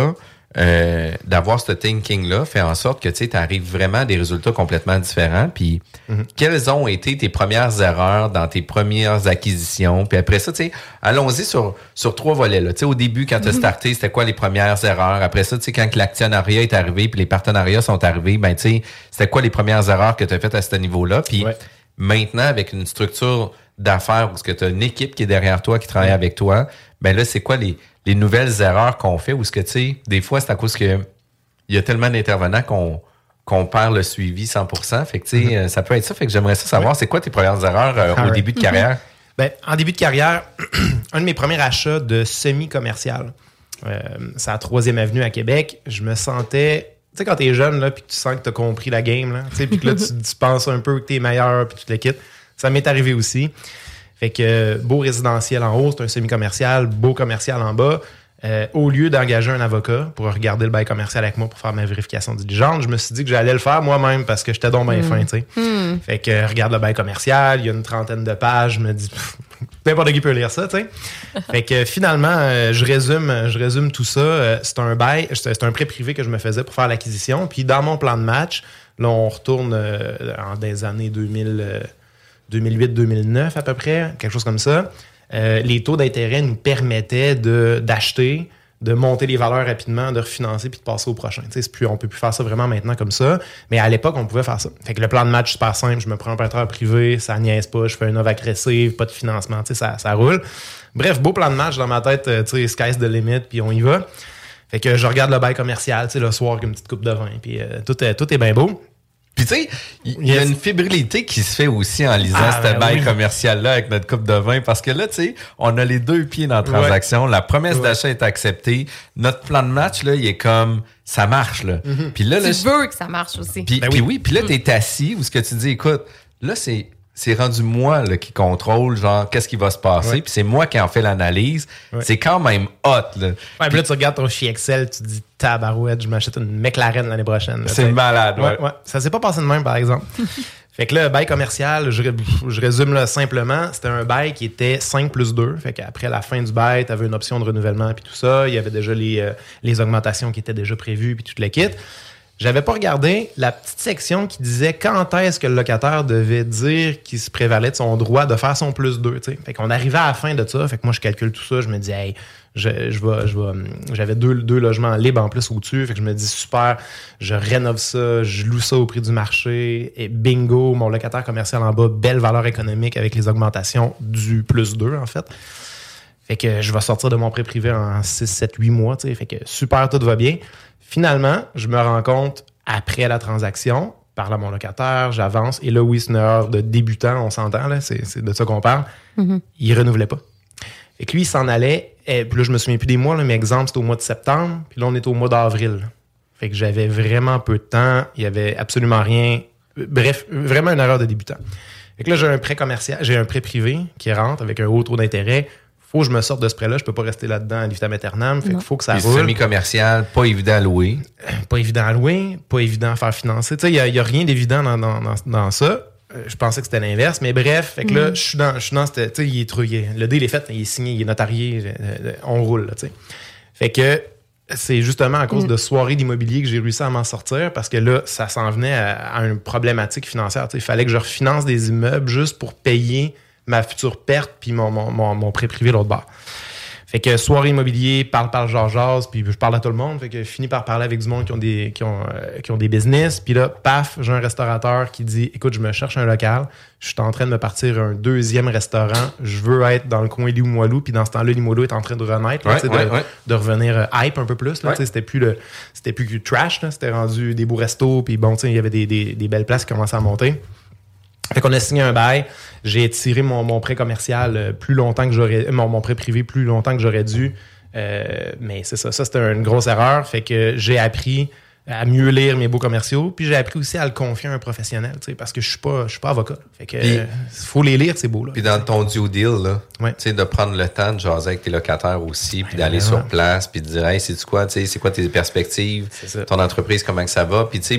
euh, d'avoir ce thinking-là fait en sorte que tu arrives vraiment à des résultats complètement différents. Puis, mm-hmm. quelles ont été tes premières erreurs dans tes premières acquisitions? Puis après ça, tu sais, allons-y sur sur trois volets. Là. Tu sais, au début, quand tu as starté, c'était quoi les premières erreurs? Après ça, tu sais, quand l'actionnariat est arrivé puis les partenariats sont arrivés, ben tu sais, c'était quoi les premières erreurs que tu as faites à ce niveau-là? Puis ouais. maintenant, avec une structure d'affaires où tu as une équipe qui est derrière toi, qui travaille ouais. avec toi, ben là, c'est quoi les, les nouvelles erreurs qu'on fait? Ou ce que, tu sais, des fois, c'est à cause que il y a tellement d'intervenants qu'on qu'on perd le suivi cent pour cent. Fait que, tu sais, mm-hmm. ça peut être ça. Fait que j'aimerais ça savoir, ouais. c'est quoi tes premières erreurs euh, au right. début de carrière? Mm-hmm. Ben, en début de carrière, un de mes premiers achats de semi-commercial, euh, c'est à la troisième avenue à Québec. Je me sentais... Tu sais, quand t'es jeune, là, puis que tu sens que t'as compris la game, là, tu sais, puis que là, tu, tu penses un peu que t'es meilleur, puis tu te le quittes. Ça m'est arrivé aussi. Fait que euh, beau résidentiel en haut, c'est un semi-commercial, beau commercial en bas. Euh, au lieu d'engager un avocat pour regarder le bail commercial avec moi pour faire ma vérification diligente, je me suis dit que j'allais le faire moi-même parce que j'étais donc bien mm. fin, tu sais. Mm. Fait que euh, regarde le bail commercial, il y a une trentaine de pages, je me dis pff, n'importe qui peut lire ça, tu sais. Fait que euh, finalement, euh, je résume je résume tout ça. Euh, c'est un bail, c'est un prêt privé que je me faisais pour faire l'acquisition. Puis dans mon plan de match, là, on retourne euh, en des années deux mille, euh, deux mille huit deux mille neuf à peu près, quelque chose comme ça. Euh, les taux d'intérêt nous permettaient de, d'acheter, de monter les valeurs rapidement, de refinancer puis de passer au prochain. Tu sais, c'est plus, on peut plus faire ça vraiment maintenant comme ça, mais à l'époque, on pouvait faire ça. Fait que le plan de match, super simple, je me prends un prêteur privé, ça niaise pas, je fais une offre agressive, pas de financement, tu sais, ça, ça roule. Bref, beau plan de match dans ma tête, tu sais, sky's the limit, puis on y va. Fait que je regarde le bail commercial, tu sais, le soir avec une petite coupe de vin, puis euh, tout est, tout est bien beau. Puis tu sais, il y, y a une fébrilité qui se fait aussi en lisant ah, cette ben bail oui. commercial-là avec notre coupe de vin. Parce que là, tu sais, on a les deux pieds dans la transaction. Ouais. La promesse ouais. d'achat est acceptée. Notre plan de match, là, il est comme, ça marche, là. Mm-hmm. Puis là, tu là, veux que ça marche aussi. Puis ben oui, oui puis là, t'es assis où ce que tu dis, écoute, là, c'est... c'est rendu moi là, qui contrôle, genre, qu'est-ce qui va se passer. Ouais. Puis c'est moi qui en fais l'analyse. Ouais. C'est quand même hot. Là. Ouais, puis là, tu regardes ton fichier Excel, tu te dis, tabarouette, je m'achète une McLaren l'année prochaine. Là, c'est t'sais. malade, ouais. ouais. ouais. Ça s'est pas passé de même, par exemple. Fait que là, bail commercial, je, je résume là simplement, c'était un bail qui était cinq plus deux. Fait qu'après la fin du bail, tu avais une option de renouvellement puis tout ça. Il y avait déjà les, euh, les augmentations qui étaient déjà prévues puis tout le kit. J'avais pas regardé la petite section qui disait quand est-ce que le locataire devait dire qu'il se prévalait de son droit de faire son plus deux. T'sais. Fait qu'on arrivait à la fin de ça. Fait que moi, je calcule tout ça. Je me dis, hey, je, je vais, je vais, j'avais deux, deux logements libres en plus au-dessus. Fait que je me dis, super, je rénove ça, je loue ça au prix du marché. Et bingo, mon locataire commercial en bas, belle valeur économique avec les augmentations du plus deux, en fait. Fait que je vais sortir de mon prêt privé en six, sept, huit mois. T'sais. Fait que super, tout va bien. Finalement, je me rends compte, après la transaction, parle à mon locataire, j'avance, et là, oui, c'est une erreur de débutant, on s'entend, là, c'est, c'est de ça qu'on parle. Mm-hmm. Il renouvelait pas. Fait que lui, il s'en allait, et puis là, je me souviens plus des mois, là, mais exemple, c'était au mois de septembre, puis là, on est au mois d'avril. Fait que j'avais vraiment peu de temps, il y avait absolument rien. Bref, vraiment une erreur de débutant. Fait que là, j'ai un prêt commercial, j'ai un prêt privé qui rentre avec un haut taux d'intérêt. Faut que je me sorte de ce prêt-là. Je peux pas rester là-dedans à vitam aeternam. Fait qu'il faut que ça roule. Semi-commercial, pas évident à louer. Pas évident à louer, pas évident à faire financer. Tu sais, il y a, y a rien d'évident dans, dans, dans, dans ça. Euh, je pensais que c'était l'inverse, mais bref. Fait que là, je suis dans, je suis dans cette, tu sais, il est trop, il est, le deal est fait, il est signé, il est notarié, euh, on roule, là, tu sais. Fait que c'est justement à cause mm. de soirées d'immobilier que j'ai réussi à m'en sortir parce que là, ça s'en venait à, à une problématique financière. Tu sais, il fallait que je refinance des immeubles juste pour payer ma future perte, puis mon, mon, mon, mon prêt privé l'autre bord. Fait que soirée immobilier, parle, parle, genre, jase, puis je parle à tout le monde. Fait que je finis par parler avec du monde qui ont des, qui ont, euh, qui ont des business. Puis là, paf, j'ai un restaurateur qui dit, écoute, je me cherche un local. Je suis en train de me partir un deuxième restaurant. Je veux être dans le coin Limoilou. Puis dans ce temps-là, Limoilou est en train de renaître, là, ouais, ouais, de, ouais. de revenir euh, hype un peu plus. Là, ouais. C'était plus le, c'était plus que trash. Là, c'était rendu des beaux restos. Puis bon, il y avait des, des, des belles places qui commençaient à monter. Fait qu'on a signé un bail. J'ai étiré mon, mon prêt commercial plus longtemps que j'aurais... Mon, mon prêt privé plus longtemps que j'aurais dû. Euh, mais c'est ça. Ça, c'était une grosse erreur. Fait que j'ai appris à mieux lire mes beaux commerciaux. Puis j'ai appris aussi à le confier à un professionnel, tu sais, parce que je suis pas, je suis pas avocat. Fait que il euh, faut les lire, ces beaux-là. Puis dans ton due deal, là, ouais. tu sais, de prendre le temps de jaser avec tes locataires aussi, puis ouais, d'aller vraiment. Sur place, puis de dire, hey, c'est quoi, tu sais, c'est quoi tes perspectives, ton entreprise, comment que ça va. Puis tu sais,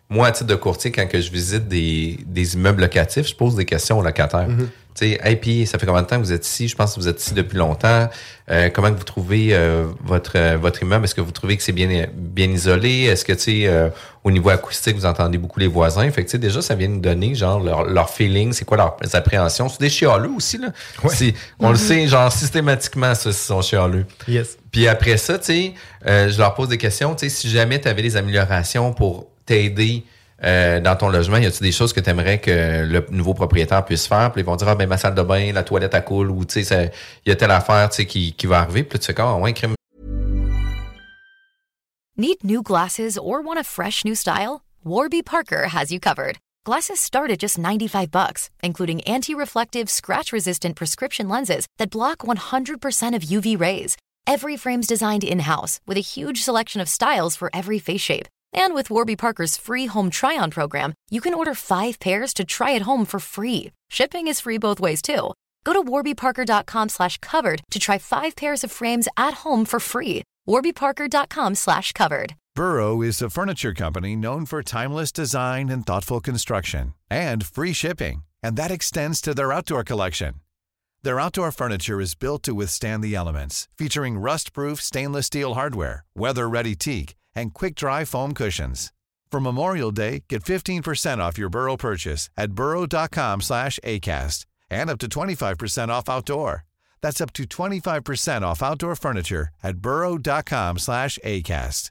moi, à titre de courtier, quand que je visite des, des immeubles locatifs, je pose des questions aux locataires. Mm-hmm. Tu sais, hey, puis ça fait combien de temps que vous êtes ici? Je pense que vous êtes ici depuis longtemps. Euh, comment que vous trouvez euh, votre euh, votre immeuble? Est-ce que vous trouvez que c'est bien bien isolé? Est-ce que, tu sais, euh, au niveau acoustique, vous entendez beaucoup les voisins? Fait que, tu sais, déjà, ça vient nous donner, genre, leur, leur feeling, c'est quoi leurs appréhensions? C'est des chialeux aussi, là. Ouais. C'est, on mm-hmm. le sait, genre, systématiquement, ça, ils sont chialeux. Yes. Puis après ça, tu sais, euh, je leur pose des questions. Tu sais, si jamais tu avais des améliorations pour t'aider Euh, dans ton logement, y a-tu des choses que tu aimerais que le nouveau propriétaire puisse faire? Puis ils vont dire, ah, ben, ma salle de bain, la toilette à coule, ou, tu sais, il y a telle affaire, tu sais, qui, qui va arriver. Puis là, tu fais quoi? Oh, ouais, crème. Need new glasses or want a fresh new style? Warby Parker has you covered. Glasses start at just ninety-five bucks, including anti-reflective, scratch-resistant prescription lenses that block one hundred percent of U V rays. Every frame's designed in-house with a huge selection of styles for every face shape. And with Warby Parker's free home try-on program, you can order five pairs to try at home for free. Shipping is free both ways, too. Go to warbyparker.com slash covered to try five pairs of frames at home for free. warbyparker.com slash covered. Burrow is a furniture company known for timeless design and thoughtful construction, and free shipping. And that extends to their outdoor collection. Their outdoor furniture is built to withstand the elements, featuring rust-proof stainless steel hardware, weather-ready teak, and quick-dry foam cushions. For Memorial Day, get fifteen percent off your Burrow purchase at burrow.com slash ACAST and up to twenty-five percent off outdoor. That's up to twenty-five percent off outdoor furniture at burrow.com slash ACAST.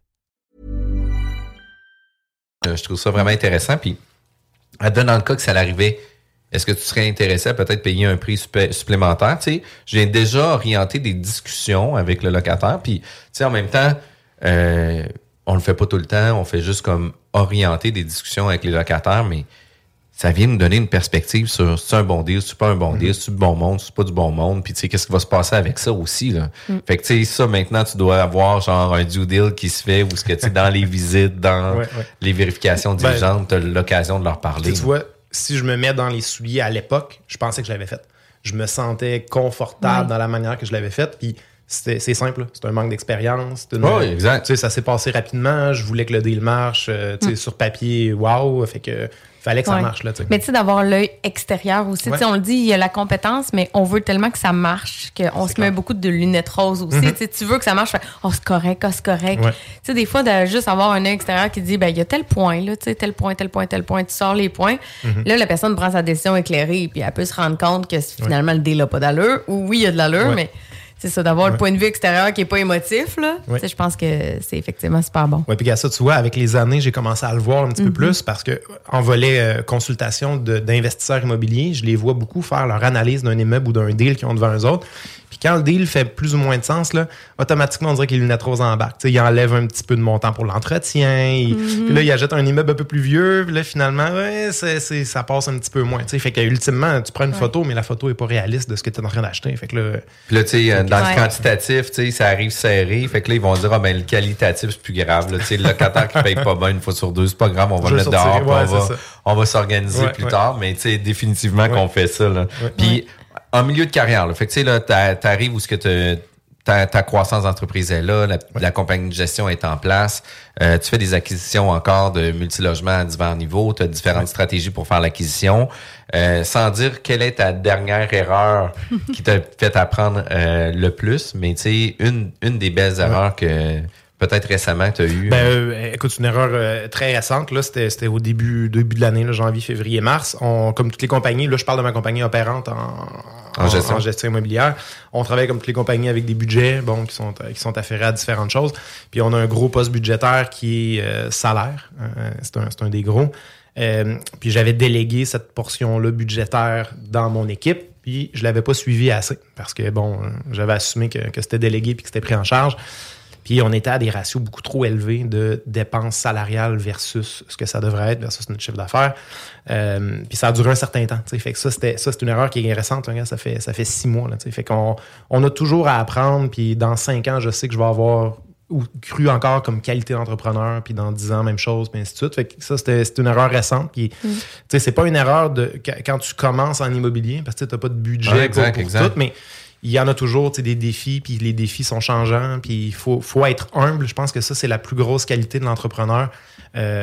Je trouve ça vraiment intéressant. Puis, dans le cas que ça l'arrivait, est-ce que tu serais intéressé à peut-être payer un prix supplé- supplémentaire? Tu sais, j'ai déjà orienté des discussions avec le locataire. Puis, tu sais, en même temps, euh, on le fait pas tout le temps, on fait juste comme orienter des discussions avec les locataires, mais ça vient nous donner une perspective sur si c'est un bon deal, si c'est pas un bon deal, si c'est du bon monde, si c'est pas du bon monde, puis tu sais, qu'est-ce qui va se passer avec ça aussi, là. Mm. Fait que tu sais, ça, maintenant, tu dois avoir genre un due deal qui se fait, ou ce que tu sais, dans les visites, dans ouais, ouais. les vérifications diligentes, ben, tu as l'occasion de leur parler. Tu vois, si je me mets dans les souliers à l'époque, je pensais que je l'avais fait. Je me sentais confortable ouais. dans la manière que je l'avais faite, puis C'est, c'est simple, là. C'est un manque d'expérience. Une, oh, exact. Tu sais, ça s'est passé rapidement. Je voulais que le deal marche. Euh, tu sais, mm. sur papier, wow. Fait que fallait que ouais. ça marche, là. T'sais. Mais tu sais, d'avoir l'œil extérieur aussi. Ouais. Tu sais, on le dit, il y a la compétence, mais on veut tellement que ça marche qu'on c'est se clair. met beaucoup de lunettes roses aussi. Mm-hmm. Tu sais, tu veux que ça marche. Fait, oh, c'est correct, oh, c'est correct. Ouais. Tu sais, des fois, de juste avoir un œil extérieur qui dit, ben, il y a tel point, là, tu sais, tel point, tel point, tel point. Tu sors les points. Mm-hmm. Là, la personne prend sa décision éclairée, puis elle peut se rendre compte que finalement, ouais. le deal n'a pas d'allure. Ou oui, il y a de l'allure, ouais. mais. C'est ça, d'avoir ouais. le point de vue extérieur qui n'est pas émotif, là. Ouais. Je pense que c'est effectivement super bon. Oui, puis ça, tu vois, avec les années, j'ai commencé à le voir un petit mm-hmm. peu plus parce que en volet euh, consultation de, d'investisseurs immobiliers, je les vois beaucoup faire leur analyse d'un immeuble ou d'un deal qu'ils ont devant eux autres. Puis quand le deal fait plus ou moins de sens, là, automatiquement, on dirait que les lunettes roses embarquent. T'sais, ils enlèvent un petit peu de montant pour l'entretien. Ils, mm-hmm. Puis là, ils achètent un immeuble un peu plus vieux. Puis là, finalement, ouais, c'est, c'est, ça passe un petit peu moins. T'sais. Fait que ultimement, tu prends une ouais. photo, mais la photo n'est pas réaliste de ce que tu es en train d'acheter. Fait que là, puis là, tu sais, dans ouais. le quantitatif, tu sais, ça arrive serré. Fait que là, ils vont dire, ah, ben, le qualitatif, c'est plus grave. Là. Le locataire qui paye pas bien une fois sur deux, c'est pas grave, on va le mettre dehors. Ouais, on, va, on va s'organiser ouais, plus ouais. tard. Mais tu sais, définitivement ouais. qu'on fait ça. Là. Ouais. Puis, ouais. en milieu de carrière, là, fait que tu sais, là, t'arrives où ce que tu Ta, ta croissance d'entreprise est là, la, ouais. la compagnie de gestion est en place, euh, tu fais des acquisitions encore de multilogements à divers niveaux, tu as différentes ouais. stratégies pour faire l'acquisition. Euh, sans dire quelle est ta dernière erreur qui t'a fait apprendre euh, le plus, mais tu sais, une, une des belles ouais. erreurs que peut-être récemment tu as eu. Ben, euh, écoute, une erreur euh, très récente, là, c'était, c'était au début, début de l'année, là, janvier, février, mars. On, comme toutes les compagnies, là, je parle de ma compagnie opérante en, en, en, gestion. en gestion immobilière. On travaille comme toutes les compagnies avec des budgets, bon, qui sont, qui sont affairés à différentes choses. Puis on a un gros poste budgétaire qui est euh, salaire. Euh, c'est, un, c'est un des gros. Euh, puis j'avais délégué cette portion-là budgétaire dans mon équipe. Puis je l'avais pas suivi assez parce que, bon, j'avais assumé que, que c'était délégué puis que c'était pris en charge. Puis on était à des ratios beaucoup trop élevés de dépenses salariales versus ce que ça devrait être, versus notre chiffre d'affaires. Euh, puis ça a duré un certain temps. T'sais. Fait que ça, c'était, ça, c'est une erreur qui est récente. Là, ça fait, ça fait six mois. Là, t'sais. Fait qu'on on a toujours à apprendre. Puis dans cinq ans, je sais que je vais avoir ou cru encore comme qualité d'entrepreneur. Puis dans dix ans, même chose, puis ainsi de suite. Fait que ça, c'était, c'est une erreur récente. Puis mm. t'sais, c'est pas une erreur de quand tu commences en immobilier, parce que tu n'as pas de budget ouais, exact, pour, pour exact. tout, mais il y en a toujours des défis, puis les défis sont changeants, puis il faut, faut être humble. Je pense que ça, c'est la plus grosse qualité de l'entrepreneur. Euh,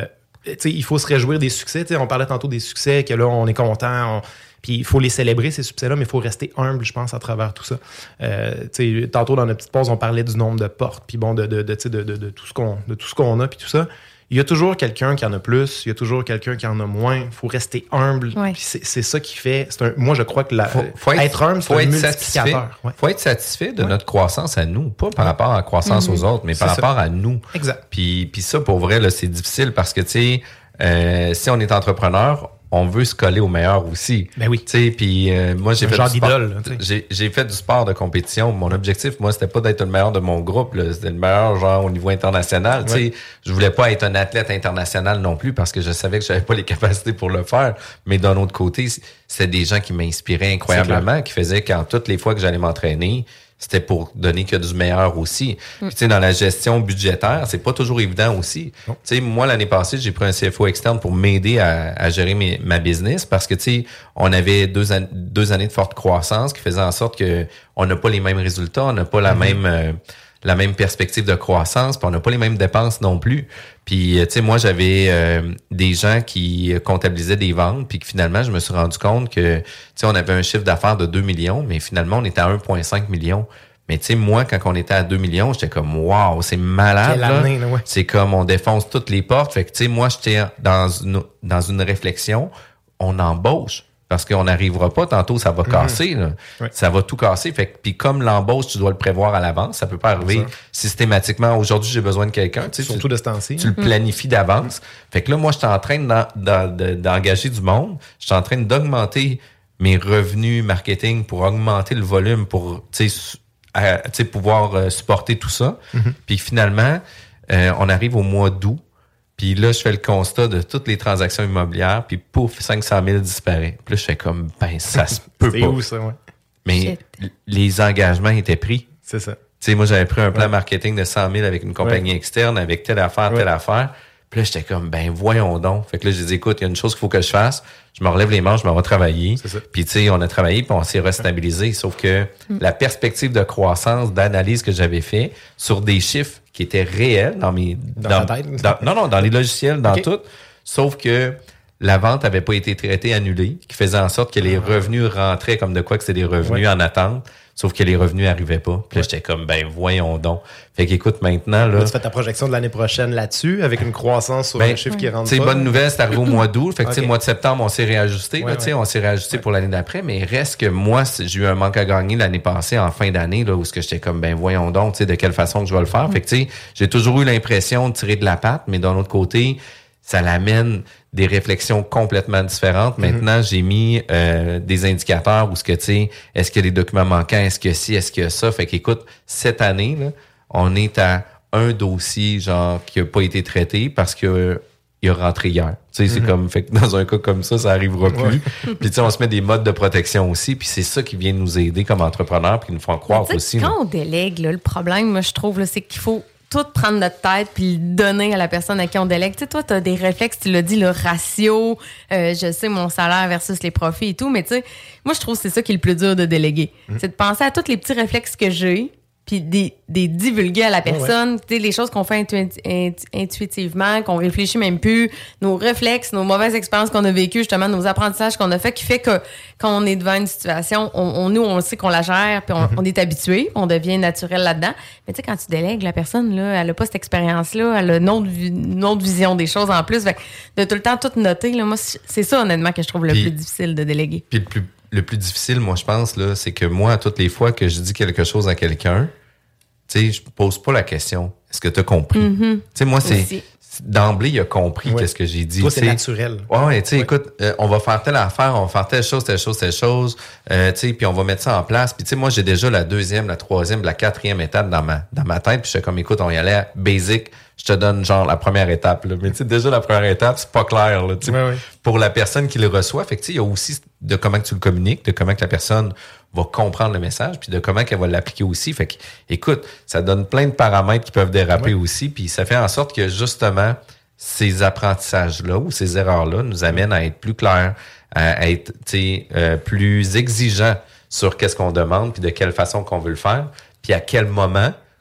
sais, il faut se réjouir des succès. T'sais, on parlait tantôt des succès, que là, on est content. On... Puis il faut les célébrer, ces succès-là, mais il faut rester humble, je pense, à travers tout ça. Euh, t'sais, tantôt, dans notre petite pause, on parlait du nombre de portes, puis bon, de, de, de, de, de, de tout ce qu'on, de tout ce qu'on a, puis tout ça. Il y a toujours quelqu'un qui en a plus, il y a toujours quelqu'un qui en a moins. Il faut rester humble. Ouais. Puis c'est, c'est ça qui fait... C'est un, moi, je crois que la, faut, faut être, être humble, c'est un multiplicateur. Il ouais. faut être satisfait de ouais. notre croissance à nous, pas par ouais. rapport à la croissance mm-hmm. aux autres, mais c'est par ça. rapport à nous. Exact. Puis, puis ça, pour vrai, là, c'est difficile parce que, tu sais, euh, si on est entrepreneur, on veut se coller au meilleur aussi. Ben oui. Tu sais, puis euh, moi, j'ai un fait genre du sport. d'idole. Là, j'ai, j'ai fait du sport de compétition. Mon objectif, moi, c'était pas d'être le meilleur de mon groupe. Là. C'était le meilleur, genre, au niveau international. Ouais. Tu sais, je voulais pas être un athlète international non plus parce que je savais que j'avais pas les capacités pour le faire. Mais d'un autre côté, c'était des gens qui m'inspiraient incroyablement, qui faisaient qu'en toutes les fois que j'allais m'entraîner, c'était pour donner que du meilleur aussi. Mm. Puis, tu sais, dans la gestion budgétaire, c'est pas toujours évident aussi. Tu sais, moi, l'année passée, j'ai pris un C F O externe pour m'aider à, à gérer mes, ma business parce que, tu sais, on avait deux, an- deux années de forte croissance qui faisaient en sorte que on n'a pas les mêmes résultats, on n'a pas la mm-hmm. même... Euh, la même perspective de croissance, puis on n'a pas les mêmes dépenses non plus. Puis, tu sais, moi, j'avais euh, des gens qui comptabilisaient des ventes, puis que finalement, je me suis rendu compte que, tu sais, on avait un chiffre d'affaires de deux millions, mais finalement, on était à un virgule cinq million. Mais tu sais, moi, quand on était à deux millions, j'étais comme, wow, c'est malade, là. Année, là ouais. C'est comme, on défonce toutes les portes. Fait que, tu sais, moi, j'étais dans une, dans une réflexion, on embauche. Parce qu'on n'arrivera pas, tantôt, ça va casser. Là. Oui. Ça va tout casser. Fait que, puis comme l'embauche, tu dois le prévoir à l'avance. Ça peut pas arriver systématiquement. Aujourd'hui, j'ai besoin de quelqu'un. Tu sais, surtout de ce temps-ci. Tu le planifies d'avance. Fait que là, moi, je suis en train d'en, d'en, d'engager du monde. Je suis en train d'augmenter mes revenus marketing pour augmenter le volume pour, tu sais, à, tu sais, pouvoir euh, supporter tout ça. Mm-hmm. Puis finalement, euh, on arrive au mois d'août. Puis là, je fais le constat de toutes les transactions immobilières, puis pouf, cinq cent mille disparaît. Puis là, je fais comme, ben, ça se peut c'est pas. C'est où, ça, ouais? Mais Shit. les engagements étaient pris. C'est ça. Tu sais, moi, j'avais pris un plan ouais. marketing de cent mille avec une compagnie ouais. externe, avec telle affaire, ouais. telle affaire. Puis là, j'étais comme, ben, voyons donc. Fait que là, j'ai dit, écoute, il y a une chose qu'il faut que je fasse. Je me relève les manches, je m'en vais travailler. C'est ça. Puis, tu sais, on a travaillé, puis on s'est restabilisé. Sauf que mm. la perspective de croissance, d'analyse que j'avais fait sur des chiffres qui étaient réels dans mes... Dans, dans ta tête? Dans, non, non, dans les logiciels, dans okay. tout. Sauf que la vente n'avait pas été traitée, annulée, qui faisait en sorte que les ah. revenus rentraient comme de quoi que c'était des revenus ouais. en attente. Sauf que les revenus n'arrivaient pas. Puis là, ouais. j'étais comme, ben, voyons donc. Fait qu'écoute, maintenant, là... là tu fais ta projection de l'année prochaine là-dessus, avec une croissance sur ben, un chiffre ouais. qui rentre pas. Tu sais, bonne nouvelle, c'est arrivé au mois d'août. Fait que, okay. tu sais, le mois de septembre, on s'est réajusté. Ouais, là, tu sais, ouais. on s'est réajusté ouais. pour l'année d'après. Mais reste que moi, j'ai eu un manque à gagner l'année passée, en fin d'année, là, où ce que j'étais comme, ben, voyons donc, tu sais, de quelle façon que je vais le faire. Ouais. Fait que, tu sais, j'ai toujours eu l'impression de tirer de la patte, mais d'un autre côté, ça l'amène des réflexions complètement différentes. Mm-hmm. Maintenant, j'ai mis euh, des indicateurs où ce que, tu sais, est-ce qu'il y a des documents manquants, est-ce que ci, est-ce qu'il y a ça. Fait qu'écoute, cette année, là, on est à un dossier, genre, qui a pas été traité parce que euh, il a rentré hier. Tu sais, mm-hmm. c'est comme, fait que dans un cas comme ça, ça arrivera plus. Ouais. Puis, tu sais, on se met des modes de protection aussi, puis c'est ça qui vient nous aider comme entrepreneurs, puis qui nous font croire aussi. Quand là. on délègue, là, le problème, moi, je trouve, là, c'est qu'il faut tout prendre notre tête puis le donner à la personne à qui on délègue. Tu sais, toi, tu as des réflexes, tu l'as dit, le ratio, euh, je sais, mon salaire versus les profits et tout, mais tu sais, moi, je trouve que c'est ça qui est le plus dur de déléguer. Mmh. C'est de penser à tous les petits réflexes que j'ai puis des, des divulguer à la personne, ouais, ouais. tu sais, les choses qu'on fait intu- intu- intuitivement, qu'on réfléchit même plus, nos réflexes, nos mauvaises expériences qu'on a vécues, justement, nos apprentissages qu'on a fait, qui fait que quand on est devant une situation, on, on nous, on sait qu'on la gère, puis on, mm-hmm. on est habitué, on devient naturel là-dedans. Mais tu sais, quand tu délègues, la personne, là, elle a pas cette expérience-là, elle a une autre, une autre vision des choses en plus. Fait que de tout le temps tout noter, là, moi, c'est ça, honnêtement, que je trouve le puis, plus difficile de déléguer. Puis le plus Le plus difficile, moi, je pense, là, c'est que moi, toutes les fois que je dis quelque chose à quelqu'un, tu sais, je pose pas la question. Est-ce que tu as compris? Mm-hmm. Tu sais, moi, c'est... Aussi. D'emblée, il a compris ouais. qu'est-ce que j'ai dit. Toi, c'est naturel. Ouais, tu sais, ouais. écoute, euh, on va faire telle affaire, on va faire telle chose, telle chose, telle chose, euh, tu sais, puis on va mettre ça en place. Puis tu sais, moi, j'ai déjà la deuxième, la troisième, la quatrième étape dans ma dans ma tête. Puis je suis comme, écoute, on y allait basic. Je te donne genre la première étape. Là. Mais tu sais, déjà la première étape, c'est pas clair. Là, ouais, ouais. Pour la personne qui le reçoit. Fait que tu sais, il y a aussi de comment que tu le communiques, de comment que la personne va comprendre le message, puis de comment qu'elle va l'appliquer aussi. Fait que, écoute, ça donne plein de paramètres qui peuvent déraper ouais. aussi. Puis ça fait en sorte que justement, ces apprentissages-là ou ces erreurs-là nous amènent à être plus clairs, à être euh, plus exigeants sur qu'est-ce qu'on demande, puis de quelle façon qu'on veut le faire, puis à quel moment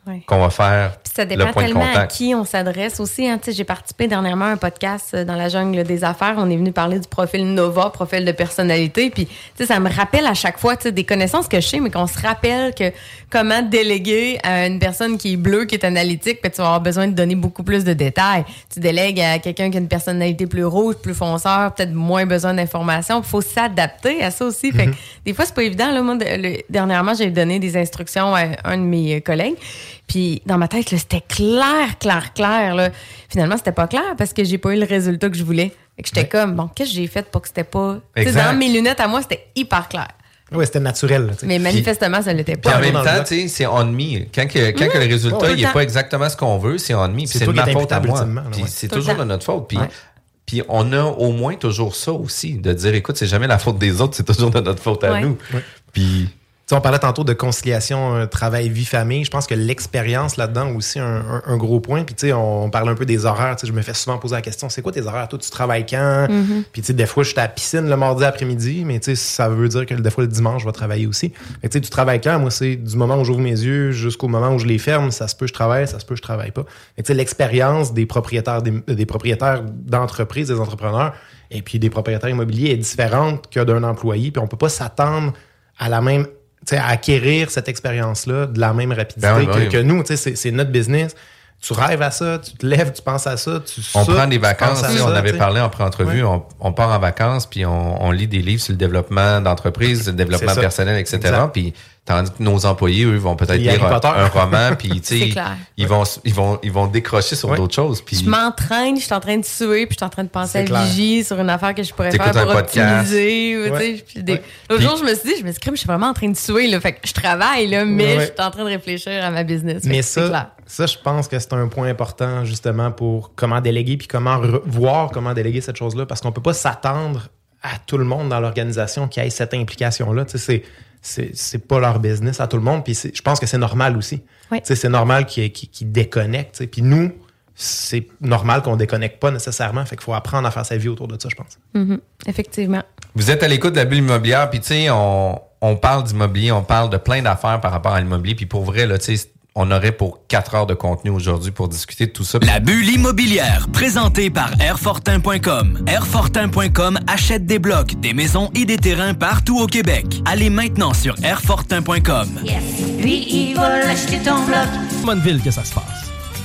Ouais. qu'on va faire Puis ça dépend le point de tellement contact. à qui on s'adresse aussi. Hein. J'ai participé dernièrement à un podcast dans la jungle des affaires. On est venu parler du profil Nova, profil de personnalité. Puis ça me rappelle à chaque fois des connaissances que je sais, mais qu'on se rappelle que comment déléguer à une personne qui est bleue, qui est analytique, puis tu vas avoir besoin de donner beaucoup plus de détails. Tu délègues à quelqu'un qui a une personnalité plus rouge, plus fonceur, peut-être moins besoin d'informations. Il faut s'adapter à ça aussi. Mm-hmm. Fait que des fois, c'est pas évident. Là. Moi, de, le, dernièrement, j'ai donné des instructions à un de mes collègues. Puis dans ma tête, là, c'était clair, clair, clair. Là. Finalement, c'était pas clair parce que j'ai pas eu le résultat que je voulais. Fait que j'étais ouais. comme, bon, qu'est-ce que j'ai fait pour que c'était pas... Dans mes lunettes à moi, c'était hyper clair. Oui, c'était naturel. Là, mais manifestement, puis, ça l'était pas. Puis en même temps, c'est on me. Quand, que, quand mmh. que le résultat n'est pas exactement ce qu'on veut, c'est on me. Puis c'est, c'est de ma faute à moi. Puis ouais. c'est tout toujours de notre faute. Puis, ouais. puis on a au moins toujours ça aussi, de dire, écoute, c'est jamais la faute des autres, c'est toujours de notre faute à ouais. nous. Ouais. Puis... T'sais, on parlait tantôt de conciliation euh, travail-vie-famille. Je pense que l'expérience là-dedans aussi un, un, un gros point. Puis, tu sais, on, on parle un peu des horaires. Je me fais souvent poser la question, c'est quoi tes horaires? Toi, tu travailles quand? Mm-hmm. Puis, tu sais, des fois, je suis à la piscine le mardi après-midi, mais tu sais, ça veut dire que des fois, le dimanche, je vais travailler aussi. Tu sais, tu travailles quand? Moi, c'est du moment où j'ouvre mes yeux jusqu'au moment où je les ferme. Ça se peut, je travaille, ça se peut, je travaille pas. Tu sais, l'expérience des propriétaires, des, des propriétaires d'entreprises, des entrepreneurs, et puis des propriétaires immobiliers est différente que d'un employé. Puis, on peut pas s'attendre à la même... T'sais, à acquérir cette expérience-là de la même rapidité ben oui, que, oui. que nous. C'est, c'est notre business. Tu rêves à ça, tu te lèves, tu penses à ça, tu On sautes, prend des vacances. Ça, on avait t'sais. parlé en pré-entrevue, ouais. on, on part en vacances, puis on, on lit des livres sur le développement d'entreprise, le développement personnel, et cetera. Puis tandis que nos employés, eux, vont peut-être lire un, un roman, puis tu sais, ils vont, ils vont, ils vont décrocher sur ouais. d'autres choses. Puis je m'entraîne, je suis en train de suer, puis je suis en train de penser à Vigie sur une affaire que je pourrais T'écoutes faire pour optimiser. Ou, ouais. puis des... ouais. L'autre puis... jour, je me suis dit, je me suis dit, je suis vraiment en train de suer, là, fait que je travaille, là, mais ouais. je suis en train de réfléchir à ma business. Mais ça, clair. ça, je pense que c'est un point important justement pour comment déléguer, puis comment re- voir comment déléguer cette chose-là, parce qu'on peut pas s'attendre à tout le monde dans l'organisation qui ait cette implication-là. Tu sais, c'est C'est, c'est pas leur business à tout le monde. Puis je pense que c'est normal aussi. Oui. C'est normal qu'ils, qu'ils, qu'ils déconnectent. Puis nous, c'est normal qu'on déconnecte pas nécessairement. Fait qu'il faut apprendre à faire sa vie autour de ça, je pense. Mm-hmm. Effectivement. Vous êtes à l'écoute de la bulle immobilière. Puis tu sais, on, on parle d'immobilier, on parle de plein d'affaires par rapport à l'immobilier. Puis pour vrai, là, tu sais, on aurait pour quatre heures de contenu aujourd'hui pour discuter de tout ça. La bulle immobilière, présentée par airfortin point com. airfortin point com achète des blocs, des maisons et des terrains partout au Québec. Allez maintenant sur airfortin point com. Yes. Lui, il va l'acheter ton bloc. Bonne ville que ça se passe.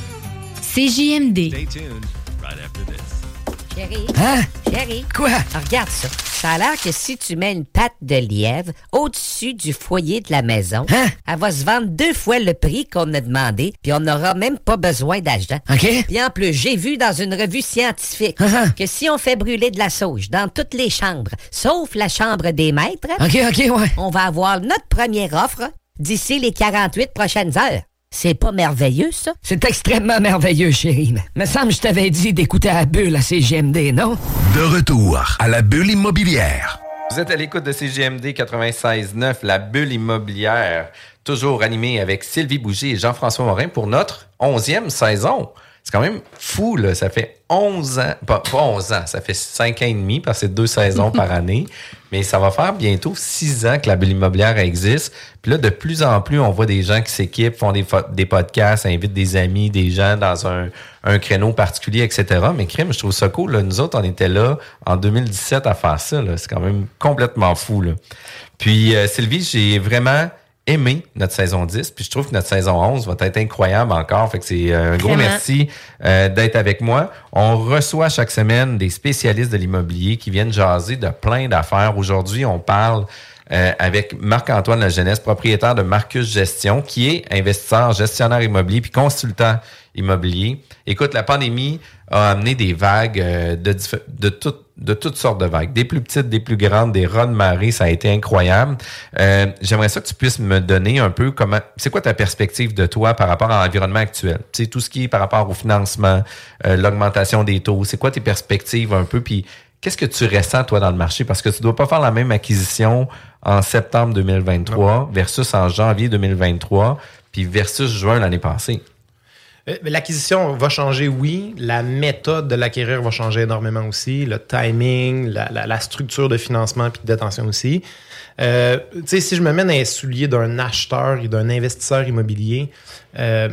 C J M D. Stay tuned right after this. Chérie. Hein? Chérie. Quoi? Regarde ça. Ça a l'air que si tu mets une patte de lièvre au-dessus du foyer de la maison, hein? elle va se vendre deux fois le prix qu'on a demandé, puis on n'aura même pas besoin d'agent. OK. Puis en plus, j'ai vu dans une revue scientifique uh-huh. que si on fait brûler de la sauge dans toutes les chambres, sauf la chambre des maîtres, OK, OK, ouais. on va avoir notre première offre d'ici les quarante-huit prochaines heures. C'est pas merveilleux, ça? C'est extrêmement merveilleux, chérie. Me semble que je t'avais dit d'écouter la bulle à C G M D, non? De retour à la bulle immobilière. Vous êtes à l'écoute de C G M D quatre-vingt-seize neuf, la bulle immobilière, toujours animée avec Sylvie Bougie et Jean-François Morin pour notre onzième saison. C'est quand même fou, là. Ça fait onze ans, pas, pas onze ans, ça fait cinq ans et demi, parce que c'est deux saisons par année. Mais ça va faire bientôt six ans que la bulle immobilière existe. Puis là, de plus en plus, on voit des gens qui s'équipent, font des, fo- des podcasts, invitent des amis, des gens dans un, un créneau particulier, et cetera. Mais crime, je trouve ça cool, là. Nous autres, on était là en deux mille dix-sept à faire ça, là. C'est quand même complètement fou, là. Puis, euh, Sylvie, j'ai vraiment aimé notre saison dix, puis je trouve que notre saison onze va être incroyable encore. Fait que c'est euh, un gros Vraiment. merci euh, d'être avec moi. On reçoit chaque semaine des spécialistes de l'immobilier qui viennent jaser de plein d'affaires. Aujourd'hui, on parle euh, avec Marc-Antoine Lajeunesse, propriétaire de Marcus Gestion, qui est investisseur, gestionnaire immobilier puis consultant immobilier. Écoute, la pandémie a amené des vagues euh, de, diff- de toutes de toutes sortes de vagues, des plus petites, des plus grandes, des raz de marée, ça a été incroyable. Euh, j'aimerais ça que tu puisses me donner un peu comment, c'est quoi ta perspective de toi par rapport à l'environnement actuel? Tu sais, tout ce qui est par rapport au financement, euh, l'augmentation des taux, c'est quoi tes perspectives un peu? Puis qu'est-ce que tu ressens, toi, dans le marché? Parce que tu dois pas faire la même acquisition en septembre deux mille vingt-trois non. versus en janvier deux mille vingt-trois, puis versus juin l'année passée. L'acquisition va changer, oui. La méthode de l'acquérir va changer énormément aussi. Le timing, la, la, la structure de financement puis de détention aussi. Euh, tu sais, si je me mets dans les souliers d'un acheteur et d'un investisseur immobilier, euh,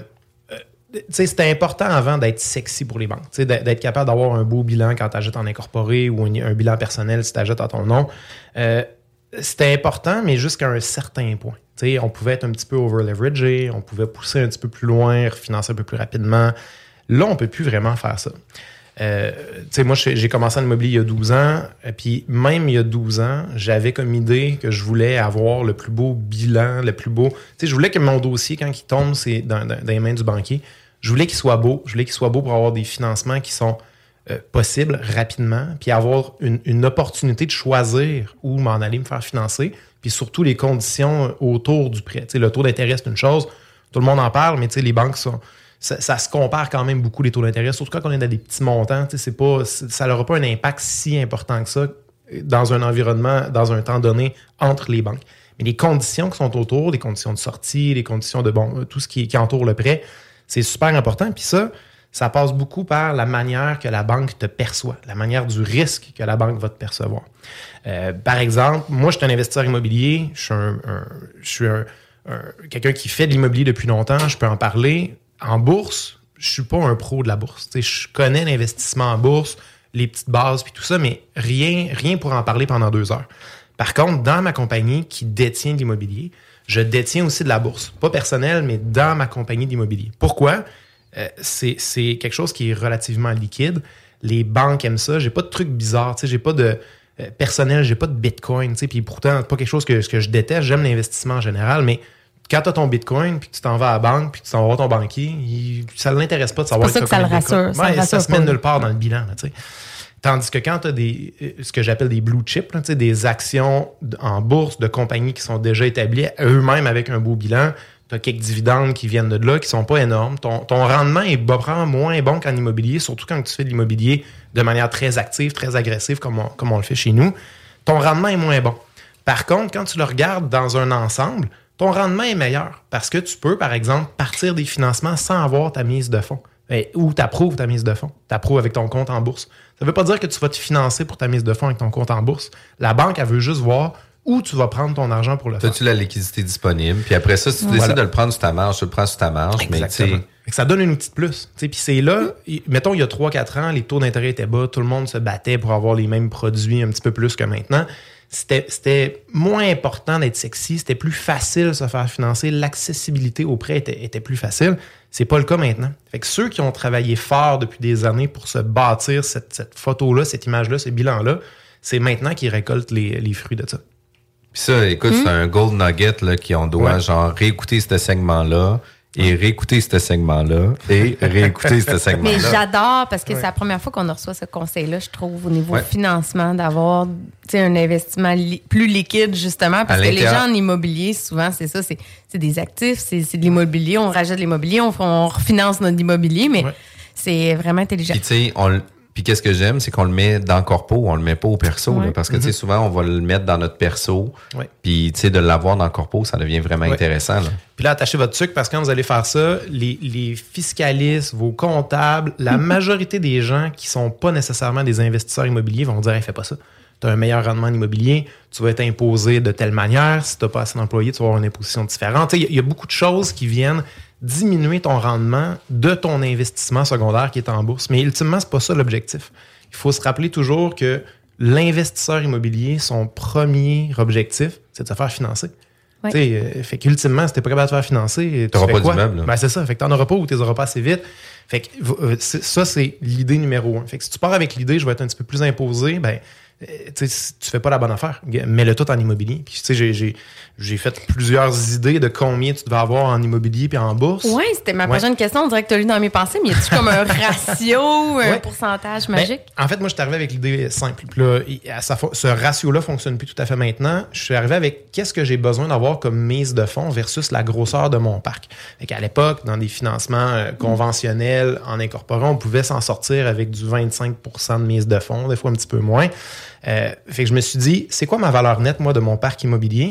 tu sais, c'était important avant d'être sexy pour les banques. Tu sais, d'être capable d'avoir un beau bilan quand tu achètes en incorporé ou un, un bilan personnel si tu achètes à ton nom. Euh, c'était important, mais jusqu'à un certain point. T'sais, on pouvait être un petit peu over-leveragé, on pouvait pousser un petit peu plus loin, refinancer un peu plus rapidement. Là, on ne peut plus vraiment faire ça. Euh, moi, j'ai commencé en immobilier il y a douze ans, et puis même il y a douze ans, j'avais comme idée que je voulais avoir le plus beau bilan, le plus beau... T'sais, je voulais que mon dossier, quand il tombe c'est dans, dans, dans les mains du banquier, je voulais qu'il soit beau. Je voulais qu'il soit beau pour avoir des financements qui sont euh, possibles rapidement, puis avoir une, une opportunité de choisir où m'en aller me faire financer, puis surtout les conditions autour du prêt. T'sais, le taux d'intérêt, c'est une chose, tout le monde en parle, mais les banques, sont, ça, ça se compare quand même beaucoup, les taux d'intérêt, surtout quand on est dans des petits montants. C'est pas, ça n'aura pas un impact si important que ça dans un environnement, dans un temps donné, entre les banques. Mais les conditions qui sont autour, les conditions de sortie, les conditions de, bon, tout ce qui, qui entoure le prêt, c'est super important. Puis ça, ça passe beaucoup par la manière que la banque te perçoit, la manière du risque que la banque va te percevoir. Euh, par exemple, moi, je suis un investisseur immobilier, je suis, un, un, je suis un, un, quelqu'un qui fait de l'immobilier depuis longtemps, je peux en parler. En bourse, je suis pas un pro de la bourse. T'sais, je connais l'investissement en bourse, les petites bases puis tout ça, mais rien, rien pour en parler pendant deux heures. Par contre, dans ma compagnie qui détient de l'immobilier, je détiens aussi de la bourse. Pas personnelle, mais dans ma compagnie d'immobilier. Pourquoi? Euh, c'est, c'est quelque chose qui est relativement liquide. Les banques aiment ça. J'ai pas de trucs bizarres. J'ai pas de euh, personnel, j'ai pas de Bitcoin. Puis pourtant, c'est pas quelque chose que, que je déteste. J'aime l'investissement en général, mais quand tu as ton Bitcoin, puis que tu t'en vas à la banque, puis que tu t'en vas voir ton banquier, il, ça ne l'intéresse pas de savoir... C'est pour ça que ça le rassure. Ça, ouais, le rassure ça se met nulle part dans ouais. le bilan. Là, Tandis que quand tu as des, ce que j'appelle des blue chips, là, des actions en bourse de compagnies qui sont déjà établies eux-mêmes avec un beau bilan, tu as quelques dividendes qui viennent de là, qui sont pas énormes. Ton, ton rendement est probablement moins bon qu'en immobilier, surtout quand tu fais de l'immobilier de manière très active, très agressive, comme on, comme on le fait chez nous. Ton rendement est moins bon. Par contre, quand tu le regardes dans un ensemble, ton rendement est meilleur parce que tu peux, par exemple, partir des financements sans avoir ta mise de fonds. Ou tu approuves ta mise de fonds. Tu approuves avec ton compte en bourse. Ça ne veut pas dire que tu vas te financer pour ta mise de fonds avec ton compte en bourse. La banque, elle veut juste voir où tu vas prendre ton argent pour le faire. As-tu la liquidité disponible? Puis après ça, si tu voilà. décides de le prendre sur ta marge, tu le prends sur ta marge. Exactement. Mais ça donne un outil de plus. Puis c'est là, mettons, il y a trois quatre ans, les taux d'intérêt étaient bas. Tout le monde se battait pour avoir les mêmes produits un petit peu plus que maintenant. C'était, c'était moins important d'être sexy, c'était plus facile de se faire financer, l'accessibilité au prêt était, était plus facile. C'est pas le cas maintenant. Fait que ceux qui ont travaillé fort depuis des années pour se bâtir cette, cette photo-là, cette image-là, ce bilan-là, c'est maintenant qu'ils récoltent les, les fruits de ça. Puis ça, écoute, mmh. c'est un gold nugget là, qu'on doit ouais. genre réécouter ce segment-là. Et réécouter ce segment-là. Et réécouter ce segment-là. Mais j'adore parce que ouais. c'est la première fois qu'on reçoit ce conseil-là, je trouve, au niveau ouais. financement, d'avoir un investissement li- plus liquide, justement. Parce que les gens en immobilier, souvent, c'est ça, c'est, c'est des actifs, c'est, c'est de l'immobilier, on rajoute de l'immobilier, on, on refinance notre immobilier, mais ouais. c'est vraiment intelligent. Puis, tu sais, on Puis qu'est-ce que j'aime, c'est qu'on le met dans le corpo, on le met pas au perso. Ouais. Là, parce que, mm-hmm. tu sais, souvent, on va le mettre dans notre perso. Ouais. Puis, tu sais, de l'avoir dans le corpo, ça devient vraiment ouais. intéressant. Là. Puis là, attachez votre sucre parce que quand vous allez faire ça, les, les fiscalistes, vos comptables, la majorité des gens qui sont pas nécessairement des investisseurs immobiliers vont dire hey, « fais pas ça. Tu as un meilleur rendement en immobilier, tu vas être imposé de telle manière. Si tu n'as pas assez d'employés, tu vas avoir une imposition différente. » Il y, y a beaucoup de choses qui viennent diminuer ton rendement de ton investissement secondaire qui est en bourse. Mais ultimement, c'est pas ça l'objectif. Il faut se rappeler toujours que l'investisseur immobilier, son premier objectif, c'est de se faire financer. Ouais. Euh, fait qu'ultimement, si t'es pas capable de te faire financer, tu n'auras pas quoi? d'immeuble. Ben, c'est ça. Fait que t'en auras pas ou tu les auras pas assez vite. Fait que euh, c'est, ça, c'est l'idée numéro un. Fait que si tu pars avec l'idée, je vais être un petit peu plus imposé, ben, euh, tu sais, tu fais pas la bonne affaire. Mets-le tout en immobilier. Puis, tu sais, j'ai, j'ai, j'ai fait plusieurs idées de combien tu devais avoir en immobilier puis en bourse. Oui, c'était ma prochaine ouais. question. On dirait que tu as lu dans mes pensées, mais y a-tu comme un ratio, un ouais. pourcentage magique? Ben, en fait, moi, je suis arrivé avec l'idée simple. Puis là, ça, ce ratio-là fonctionne plus tout à fait maintenant. Je suis arrivé avec qu'est-ce que j'ai besoin d'avoir comme mise de fonds versus la grosseur de mon parc. Fait qu'à l'époque, dans des financements euh, conventionnels en incorporant, on pouvait s'en sortir avec du vingt-cinq pour cent de mise de fonds, des fois un petit peu moins. Euh, fait que je me suis dit, c'est quoi ma valeur nette, moi, de mon parc immobilier? Puis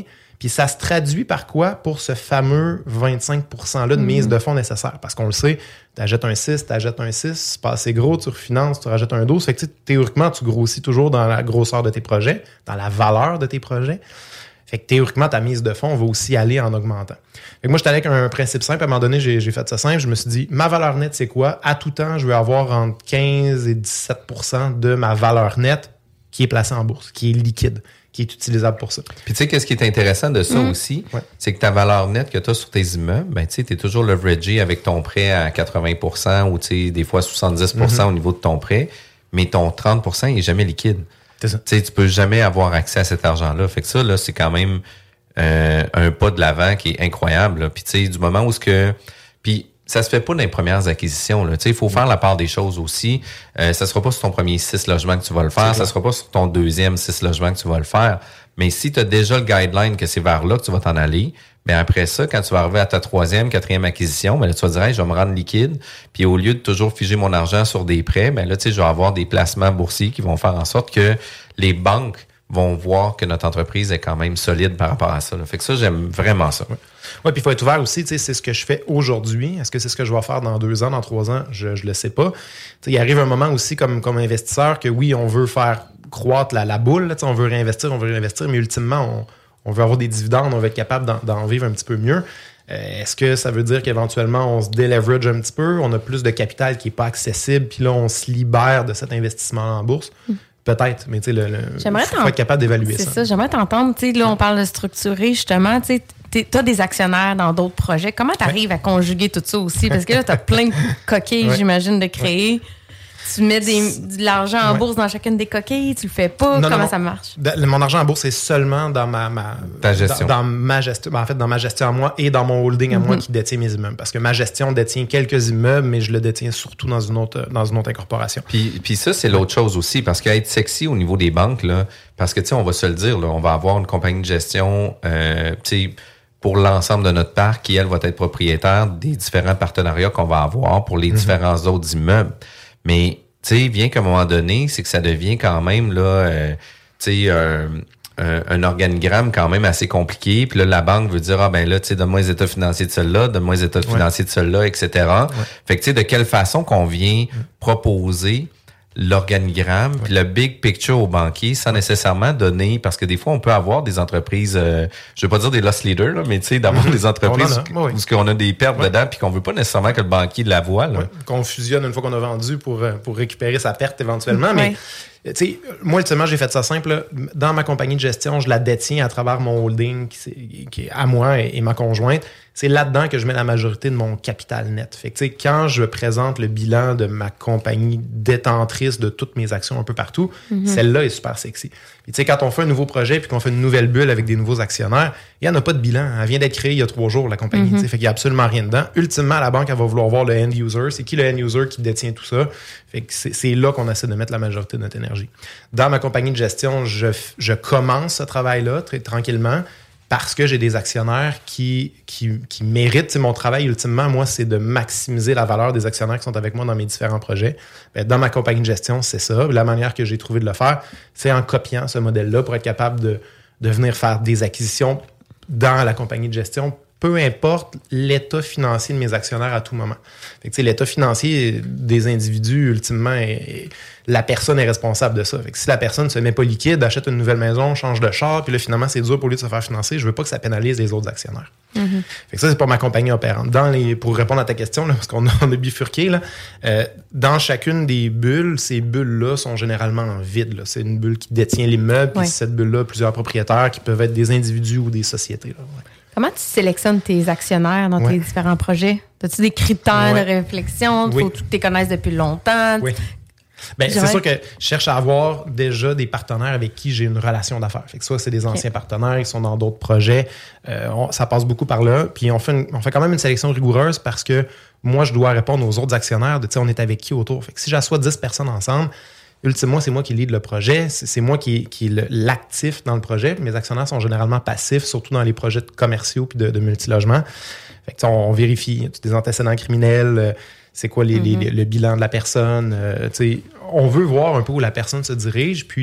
Puis ça se traduit par quoi pour ce fameux vingt-cinq pour cent-là de mise de fonds nécessaire? Parce qu'on le sait, tu achètes un six, tu achètes un six, c'est pas assez gros, tu refinances, tu rajoutes un douze. Fait que théoriquement, tu grossis toujours dans la grosseur de tes projets, dans la valeur de tes projets. Fait que théoriquement, ta mise de fonds va aussi aller en augmentant. Fait que moi, j'étais avec un principe simple. À un moment donné, j'ai, j'ai fait ça simple. Je me suis dit, ma valeur nette, c'est quoi? À tout temps, je vais avoir entre quinze et dix-sept pour cent de ma valeur nette qui est placée en bourse, qui est liquide, qui est utilisable pour ça. Puis tu sais, qu'est-ce qui est intéressant de ça mmh. aussi, ouais. c'est que ta valeur nette que tu as sur tes immeubles, ben tu sais, tu es toujours leveragé avec ton prêt à quatre-vingts pour cent ou tu sais, des fois soixante-dix pour cent mmh. au niveau de ton prêt, mais ton trente pour cent il est jamais liquide. C'est ça. Tu sais, tu peux jamais avoir accès à cet argent-là. Fait que ça, là, c'est quand même euh, un pas de l'avant qui est incroyable. Là. Puis tu sais, du moment où ce que... Puis ça se fait pas dans les premières acquisitions. Tu sais, il faut faire la part des choses aussi. Euh, ça sera pas sur ton premier six logements que tu vas le faire. Ça sera pas sur ton deuxième six logements que tu vas le faire. Mais si tu as déjà le guideline que c'est vers là que tu vas t'en aller, bien après ça, quand tu vas arriver à ta troisième, quatrième acquisition, ben là, tu vas dire, hey, je vais me rendre liquide. Puis au lieu de toujours figer mon argent sur des prêts, ben là, tu sais, je vais avoir des placements boursiers qui vont faire en sorte que les banques vont voir que notre entreprise est quand même solide par rapport à ça. Là. Fait que ça, j'aime vraiment ça. Oui, ouais, puis il faut être ouvert aussi. Tu sais, c'est ce que je fais aujourd'hui. Est-ce que c'est ce que je vais faire dans deux ans, dans trois ans? Je ne le sais pas. Tu sais, il arrive un moment aussi comme, comme investisseur que oui, on veut faire croître la, la boule. Là, tu sais, on veut réinvestir, on veut réinvestir, mais ultimement, on, on veut avoir des dividendes, on veut être capable d'en, d'en vivre un petit peu mieux. Euh, est-ce que ça veut dire qu'éventuellement, on se déleverage un petit peu, on a plus de capital qui n'est pas accessible, puis là, on se libère de cet investissement en bourse? Mm. Peut-être, mais tu sais, le, le, j'aimerais faut être capable d'évaluer c'est ça. C'est ça, j'aimerais t'entendre. Tu sais, là, on parle de structurer, justement. Tu sais, tu as des actionnaires dans d'autres projets. Comment tu arrives ouais. à conjuguer tout ça aussi? Parce que là, tu as plein de coquilles, ouais. j'imagine, de créer. Ouais. Tu mets des, de l'argent en ouais. bourse dans chacune des coquilles, tu le fais pas. Non, Comment non, ça marche? De, mon argent en bourse, c'est seulement dans ma, ma Ta gestion. Dans, dans ma gestion. Ben, en fait, dans ma gestion à moi et dans mon holding à mm-hmm. moi qui détient mes immeubles. Parce que ma gestion détient quelques immeubles, mais je le détiens surtout dans une autre, dans une autre incorporation. Puis, puis ça, c'est l'autre chose aussi, parce qu'être sexy au niveau des banques, là, parce que, tu sais, on va se le dire, là, on va avoir une compagnie de gestion, euh, tu sais, pour l'ensemble de notre parc, qui, elle, va être propriétaire des différents partenariats qu'on va avoir pour les mm-hmm. différents autres immeubles. Mais tu sais, bien qu'à un moment donné, c'est que ça devient quand même, là, euh, tu sais, un, un, un organigramme quand même assez compliqué. Puis là, la banque veut dire, ah ben là, tu sais, donne-moi les états financiers de celui-là, donne-moi les états ouais. financiers de celui-là, et cetera. Ouais. Fait que tu sais, de quelle façon qu'on vient mmh. proposer l'organigramme, ouais. puis le big picture au banquier sans nécessairement donner, parce que des fois, on peut avoir des entreprises, euh, je veux pas dire des loss leaders, là, mais tu sais, d'avoir mmh. des entreprises on où, oui. où on a des pertes ouais. dedans, puis qu'on veut pas nécessairement que le banquier la voie. Là. Ouais. Qu'on fusionne une fois qu'on a vendu pour, pour récupérer sa perte éventuellement, ouais. mais... Tu sais, moi, ultimement, j'ai fait ça simple. Là. Dans ma compagnie de gestion, je la détiens à travers mon holding qui, qui est à moi et, et ma conjointe. C'est là-dedans que je mets la majorité de mon capital net. Fait que, tu sais, quand je présente le bilan de ma compagnie détentrice de toutes mes actions un peu partout, mm-hmm. celle-là est super sexy. Puis, tu sais, quand on fait un nouveau projet puis qu'on fait une nouvelle bulle avec des nouveaux actionnaires, il n'y en a pas de bilan. Elle vient d'être créée il y a trois jours, la compagnie. Mm-hmm. Fait qu'il n'y a absolument rien dedans. Ultimement, la banque, elle va vouloir voir le end user. C'est qui le end user qui détient tout ça? Fait que c'est, c'est là qu'on essaie de mettre la majorité de notre énergie. Dans ma compagnie de gestion, je, je commence ce travail-là très tranquillement parce que j'ai des actionnaires qui, qui, qui méritent. T'sais, mon travail, ultimement, moi, c'est de maximiser la valeur des actionnaires qui sont avec moi dans mes différents projets. Bien, dans ma compagnie de gestion, c'est ça. La manière que j'ai trouvé de le faire, c'est en copiant ce modèle-là pour être capable de, de venir faire des acquisitions dans la compagnie de gestion, peu importe l'état financier de mes actionnaires à tout moment. Fait que, l'état financier des individus, ultimement, est, est, la personne est responsable de ça. Fait que si la personne ne se met pas liquide, achète une nouvelle maison, change de char, puis là, finalement, c'est dur pour lui de se faire financer, je veux pas que ça pénalise les autres actionnaires. Mm-hmm. Fait que ça, c'est pour ma compagnie opérante. Dans les, pour répondre à ta question, là, parce qu'on a, on a bifurqué, là, euh, dans chacune des bulles, ces bulles-là sont généralement en vide. Là. C'est une bulle qui détient l'immeuble, puis ouais. cette bulle-là, plusieurs propriétaires qui peuvent être des individus ou des sociétés. Là, ouais. Comment tu sélectionnes tes actionnaires dans ouais. tes différents projets? As-tu des critères ouais. de réflexion? Il oui. faut que tu les connaisses depuis longtemps? Oui. Ben, c'est sûr que je cherche à avoir déjà des partenaires avec qui j'ai une relation d'affaires. Fait que soit c'est des anciens okay. partenaires qui sont dans d'autres projets. Euh, on, ça passe beaucoup par là. Puis on fait, une, on fait quand même une sélection rigoureuse parce que moi, je dois répondre aux autres actionnaires de, tu sais, on est avec qui autour. Fait que si j'assois dix personnes ensemble, ultimement, c'est moi qui lead le projet. C'est, c'est moi qui, qui est le, l'actif dans le projet. Mes actionnaires sont généralement passifs, surtout dans les projets de commerciaux puis de, de multilogements. Fait que, on, on vérifie des antécédents criminels, euh, c'est quoi les, mm-hmm. les, le bilan de la personne. Euh, on veut voir un peu où la personne se dirige. Puis,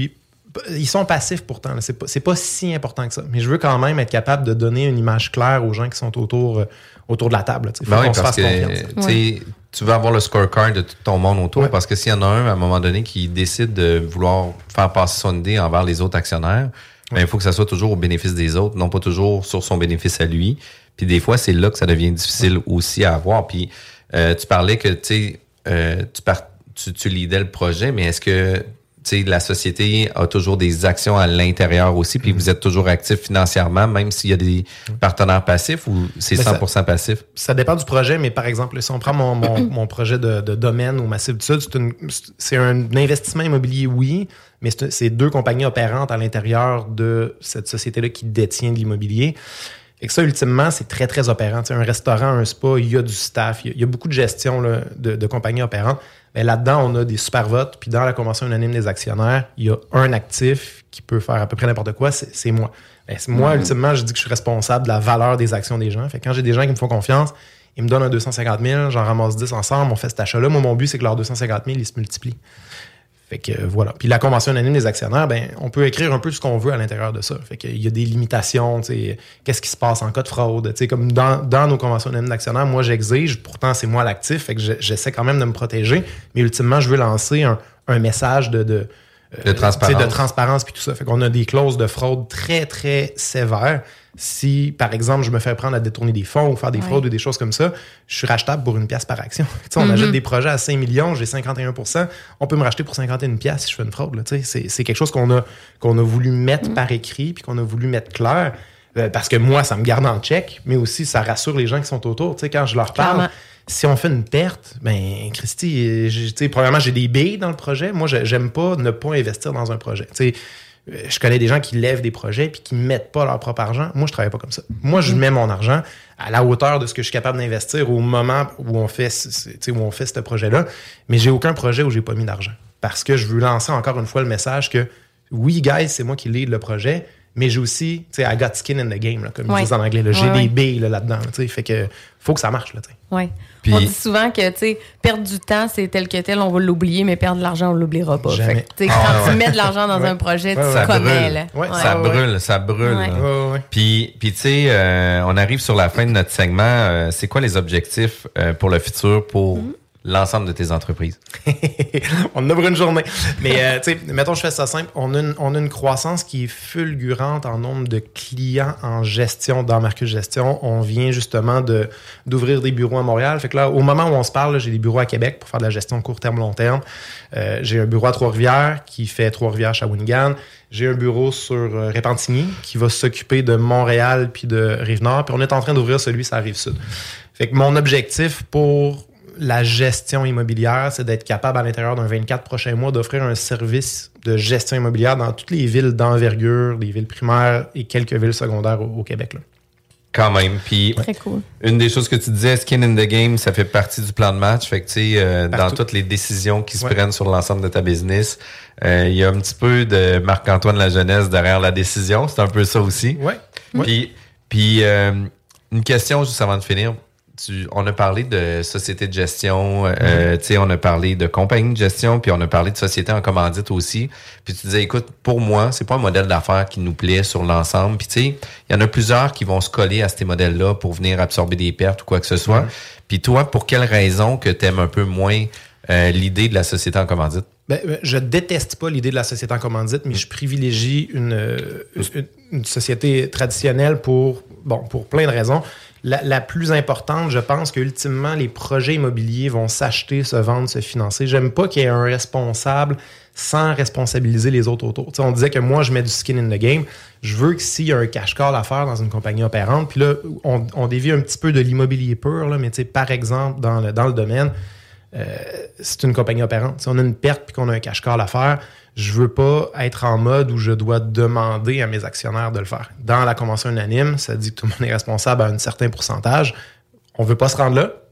Ils sont passifs pourtant. Là. C'est pas, c'est pas si important que ça. Mais je veux quand même être capable de donner une image claire aux gens qui sont autour, euh, autour de la table. Il faut ben qu'on oui, se fasse que, confiance. Ouais. Tu veux avoir le scorecard de tout ton monde autour, ouais. parce que s'il y en a un, à un moment donné, qui décide de vouloir faire passer son idée envers les autres actionnaires, ben, il faut que ça soit toujours au bénéfice des autres, non pas toujours sur son bénéfice à lui. Puis des fois, c'est là que ça devient difficile ouais. aussi à avoir. Puis euh, tu parlais que tu euh, tu, par- tu tu leadais le projet, mais est-ce que tu sais, la société a toujours des actions à l'intérieur aussi, puis mm-hmm. vous êtes toujours actif financièrement, même s'il y a des partenaires passifs, ou c'est mais cent pour cent ça, passif? Ça dépend du projet, mais par exemple, si on prend mon, mon, mon projet de, de domaine au Massif du Sud, c'est, une, c'est un investissement immobilier, oui, mais c'est, c'est deux compagnies opérantes à l'intérieur de cette société-là qui détient de l'immobilier. Et que ça, ultimement, c'est très, très opérant. T'sais, un restaurant, un spa, il y a du staff, il y a, il y a beaucoup de gestion là, de, de compagnies opérantes. Mais là-dedans, on a des super votes. Puis dans la convention unanime des actionnaires, il y a un actif qui peut faire à peu près n'importe quoi, c'est, c'est moi. Ben, c'est moi, mmh. ultimement, je dis que je suis responsable de la valeur des actions des gens. Fait que quand j'ai des gens qui me font confiance, ils me donnent un deux cent cinquante mille, j'en ramasse dix ensemble, on fait cet achat-là. Moi, mon but, c'est que leurs deux cent cinquante mille, ils se multiplient. Fait que euh, voilà. Puis la convention unanime des actionnaires, ben on peut écrire un peu ce qu'on veut à l'intérieur de ça. Fait qu'il y a des limitations, tu sais, qu'est-ce qui se passe en cas de fraude, tu sais, comme dans, dans nos conventions unanimes d'actionnaires, moi j'exige, pourtant c'est moi l'actif, fait que je, j'essaie quand même de me protéger, mais ultimement je veux lancer un, un message de de, euh, de transparence, de transparence puis tout ça. Fait qu'on a des clauses de fraude très très sévères. Si, par exemple, je me fais prendre à détourner des fonds ou faire des ouais. fraudes ou des choses comme ça, je suis rachetable pour une pièce par action. Tu sais, on mm-hmm. achète des projets à cinq millions, j'ai cinquante et un pour cent, on peut me racheter pour cinquante et un pièces si je fais une fraude. Là, tu sais, c'est, c'est quelque chose qu'on a, qu'on a voulu mettre mm-hmm. par écrit puis qu'on a voulu mettre clair euh, parce que moi, ça me garde en check, mais aussi ça rassure les gens qui sont autour. Tu sais, quand je leur parle, Clairement. Si on fait une perte, ben Christy, tu sais, premièrement, j'ai des billes dans le projet. Moi, j'aime pas ne pas investir dans un projet. Tu sais, je connais des gens qui lèvent des projets puis qui mettent pas leur propre argent. Moi, je travaille pas comme ça. Moi, je mets mon argent à la hauteur de ce que je suis capable d'investir au moment où on fait, où on fait ce projet-là. Mais j'ai aucun projet où j'ai pas mis d'argent. Parce que je veux lancer encore une fois le message que oui, guys, c'est moi qui lead le projet, mais j'ai aussi, tu sais, I got skin in the game, là, comme ouais. ils disent en anglais. Là. J'ai ouais, des ouais. billes là, là-dedans. Là, fait que faut que ça marche. Là, ouais. Puis, on dit souvent que, tu sais, perdre du temps, c'est tel que tel, on va l'oublier, mais perdre de l'argent, on l'oubliera pas. Fait que, ah, quand ouais. tu mets de l'argent dans ouais. un projet, ouais, tu ça connais. Là. Ouais. Ouais. Ça ouais. brûle, ça brûle. Ouais. Ouais, ouais. Puis, puis tu sais, euh, on arrive sur la fin de notre segment. Euh, c'est quoi les objectifs euh, pour le futur, pour mm-hmm. l'ensemble de tes entreprises? On en a pour une journée. Mais, euh, tu sais, mettons, je fais ça simple. On a, une, on a une croissance qui est fulgurante en nombre de clients en gestion, dans Marcus Gestion. On vient justement de, d'ouvrir des bureaux à Montréal. Fait que là, au moment où on se parle, là, j'ai des bureaux à Québec pour faire de la gestion court terme, long terme. Euh, j'ai un bureau à Trois-Rivières qui fait Trois-Rivières, Shawinigan. J'ai un bureau sur euh, Repentigny qui va s'occuper de Montréal puis de Rive-Nord. Puis on est en train d'ouvrir celui sur la Rive-Sud. Fait que mon objectif pour la gestion immobilière, c'est d'être capable à l'intérieur d'un vingt-quatre prochains mois d'offrir un service de gestion immobilière dans toutes les villes d'envergure, les villes primaires et quelques villes secondaires au, au Québec. Là. Quand même. Puis, très cool. Une des choses que tu disais, skin in the game, ça fait partie du plan de match. Fait que, tu sais, euh, dans toutes les décisions qui se ouais. prennent sur l'ensemble de ta business, il euh, y a un petit peu de Marc-Antoine la jeunesse derrière la décision. C'est un peu ça aussi. Oui. Puis, puis euh, une question juste avant de finir. Tu, on a parlé de société de gestion, euh, mm-hmm. tu sais, on a parlé de compagnie de gestion, puis on a parlé de société en commandite aussi. Puis tu disais, écoute, pour moi, c'est pas un modèle d'affaires qui nous plaît sur l'ensemble. Puis tu sais, il y en a plusieurs qui vont se coller à ces modèles-là pour venir absorber des pertes ou quoi que ce soit. Mm-hmm. Puis toi, pour quelle raison que tu aimes un peu moins euh, l'idée de la société en commandite? Ben, je déteste pas l'idée de la société en commandite, mais je privilégie une, une, une société traditionnelle pour, bon, pour plein de raisons. La, la plus importante, je pense qu'ultimement, les projets immobiliers vont s'acheter, se vendre, se financer. J'aime pas qu'il y ait un responsable sans responsabiliser les autres autour. T'sais, on disait que moi, je mets du skin in the game. Je veux que s'il y a un cash call à faire dans une compagnie opérante, puis là, on, on dévie un petit peu de l'immobilier pur, là, mais par exemple, dans le, dans le domaine, euh, c'est une compagnie opérante. Si on a une perte puis qu'on a un cash call à faire, je veux pas être en mode où je dois demander à mes actionnaires de le faire. Dans la convention unanime, ça dit que tout le monde est responsable à un certain pourcentage. On veut pas se rendre là,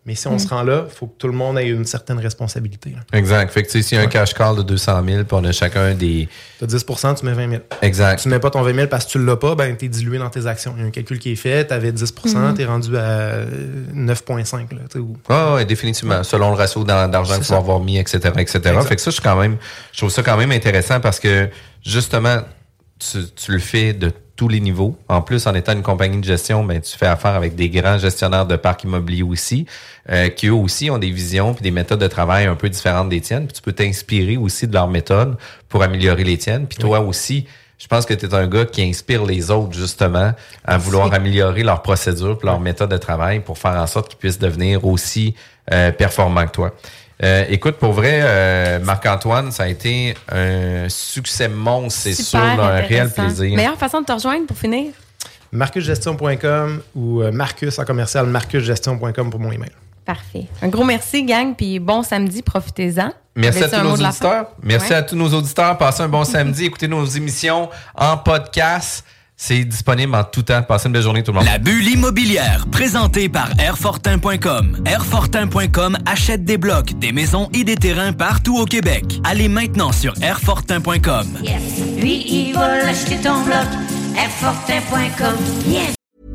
Mais si on Mm. se rend là, il faut que tout le monde ait une certaine responsabilité. Là. Exact. Fait que, tu sais, s'il y a un cash call de deux cent mille, puis on a chacun des... Tu as dix pour cent, tu mets vingt mille. Exact. Tu mets pas ton vingt mille parce que tu l'as pas, ben, tu es dilué dans tes actions. Il y a un calcul qui est fait, tu avais dix pour cent, Mhm. tu es rendu à neuf virgule cinq. Là, ou... Ah oui, définitivement. Selon le ratio d'ar- d'argent que tu vas avoir mis, et cetera, et cetera. Exact. Fait que ça, je suis quand même, je trouve ça quand même intéressant parce que, justement, tu, tu le fais de tous les niveaux. En plus, en étant une compagnie de gestion, ben, tu fais affaire avec des grands gestionnaires de parcs immobiliers aussi, euh, qui eux aussi ont des visions puis des méthodes de travail un peu différentes des tiennes. Puis tu peux t'inspirer aussi de leurs méthodes pour améliorer les tiennes. Puis toi aussi, je pense que tu es un gars qui inspire les autres, justement, à Merci. vouloir améliorer leurs procédures puis leurs méthodes de travail pour faire en sorte qu'ils puissent devenir aussi euh, performants que toi. Euh, écoute, pour vrai, euh, Marc-Antoine, ça a été un succès monstre, c'est sûr, Super un réel intéressant. plaisir. Meilleure façon de te rejoindre pour finir? marcusgestion point com ou euh, Marcus en commercial marcusgestion point com pour mon email. Parfait. Un gros merci, gang, puis bon samedi, profitez-en. Merci à Avais-tu tous un nos mot de la fin? auditeurs. Merci Ouais. à tous nos auditeurs. Passez un bon samedi. Écoutez nos émissions en podcast. C'est disponible en tout temps. Passez une belle journée, tout le monde. La bulle immobilière, présentée par airfortin point com. airfortin point com achète des blocs, des maisons et des terrains partout au Québec. Allez maintenant sur airfortin point com. Yes. Lui, il va l'acheter ton bloc. airfortin point com. Yes.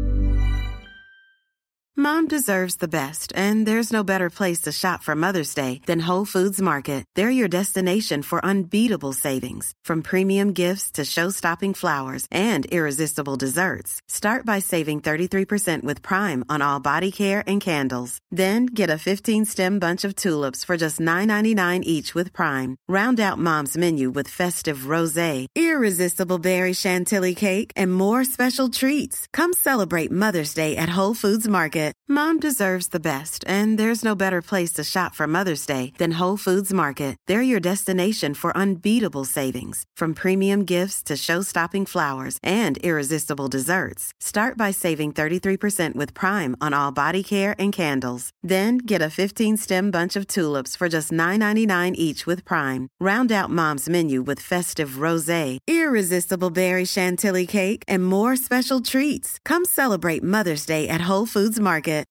Mom deserves the best, and there's no better place to shop for Mother's Day than Whole Foods Market. They're your destination for unbeatable savings, from premium gifts to show-stopping flowers and irresistible desserts. Start by saving thirty-three percent with Prime on all body care and candles. Then get a fifteen-stem bunch of tulips for just nine ninety-nine each with Prime. Round out Mom's menu with festive rosé, irresistible berry chantilly cake, and more special treats. Come celebrate Mother's Day at Whole Foods Market. Mom deserves the best, and there's no better place to shop for Mother's Day than Whole Foods Market. They're your destination for unbeatable savings, from premium gifts to show-stopping flowers and irresistible desserts. Start by saving thirty-three percent with Prime on all body care and candles. Then get a fifteen-stem bunch of tulips for just nine ninety-nine each with Prime. Round out Mom's menu with festive rosé, irresistible berry chantilly cake, and more special treats. Come celebrate Mother's Day at Whole Foods Market.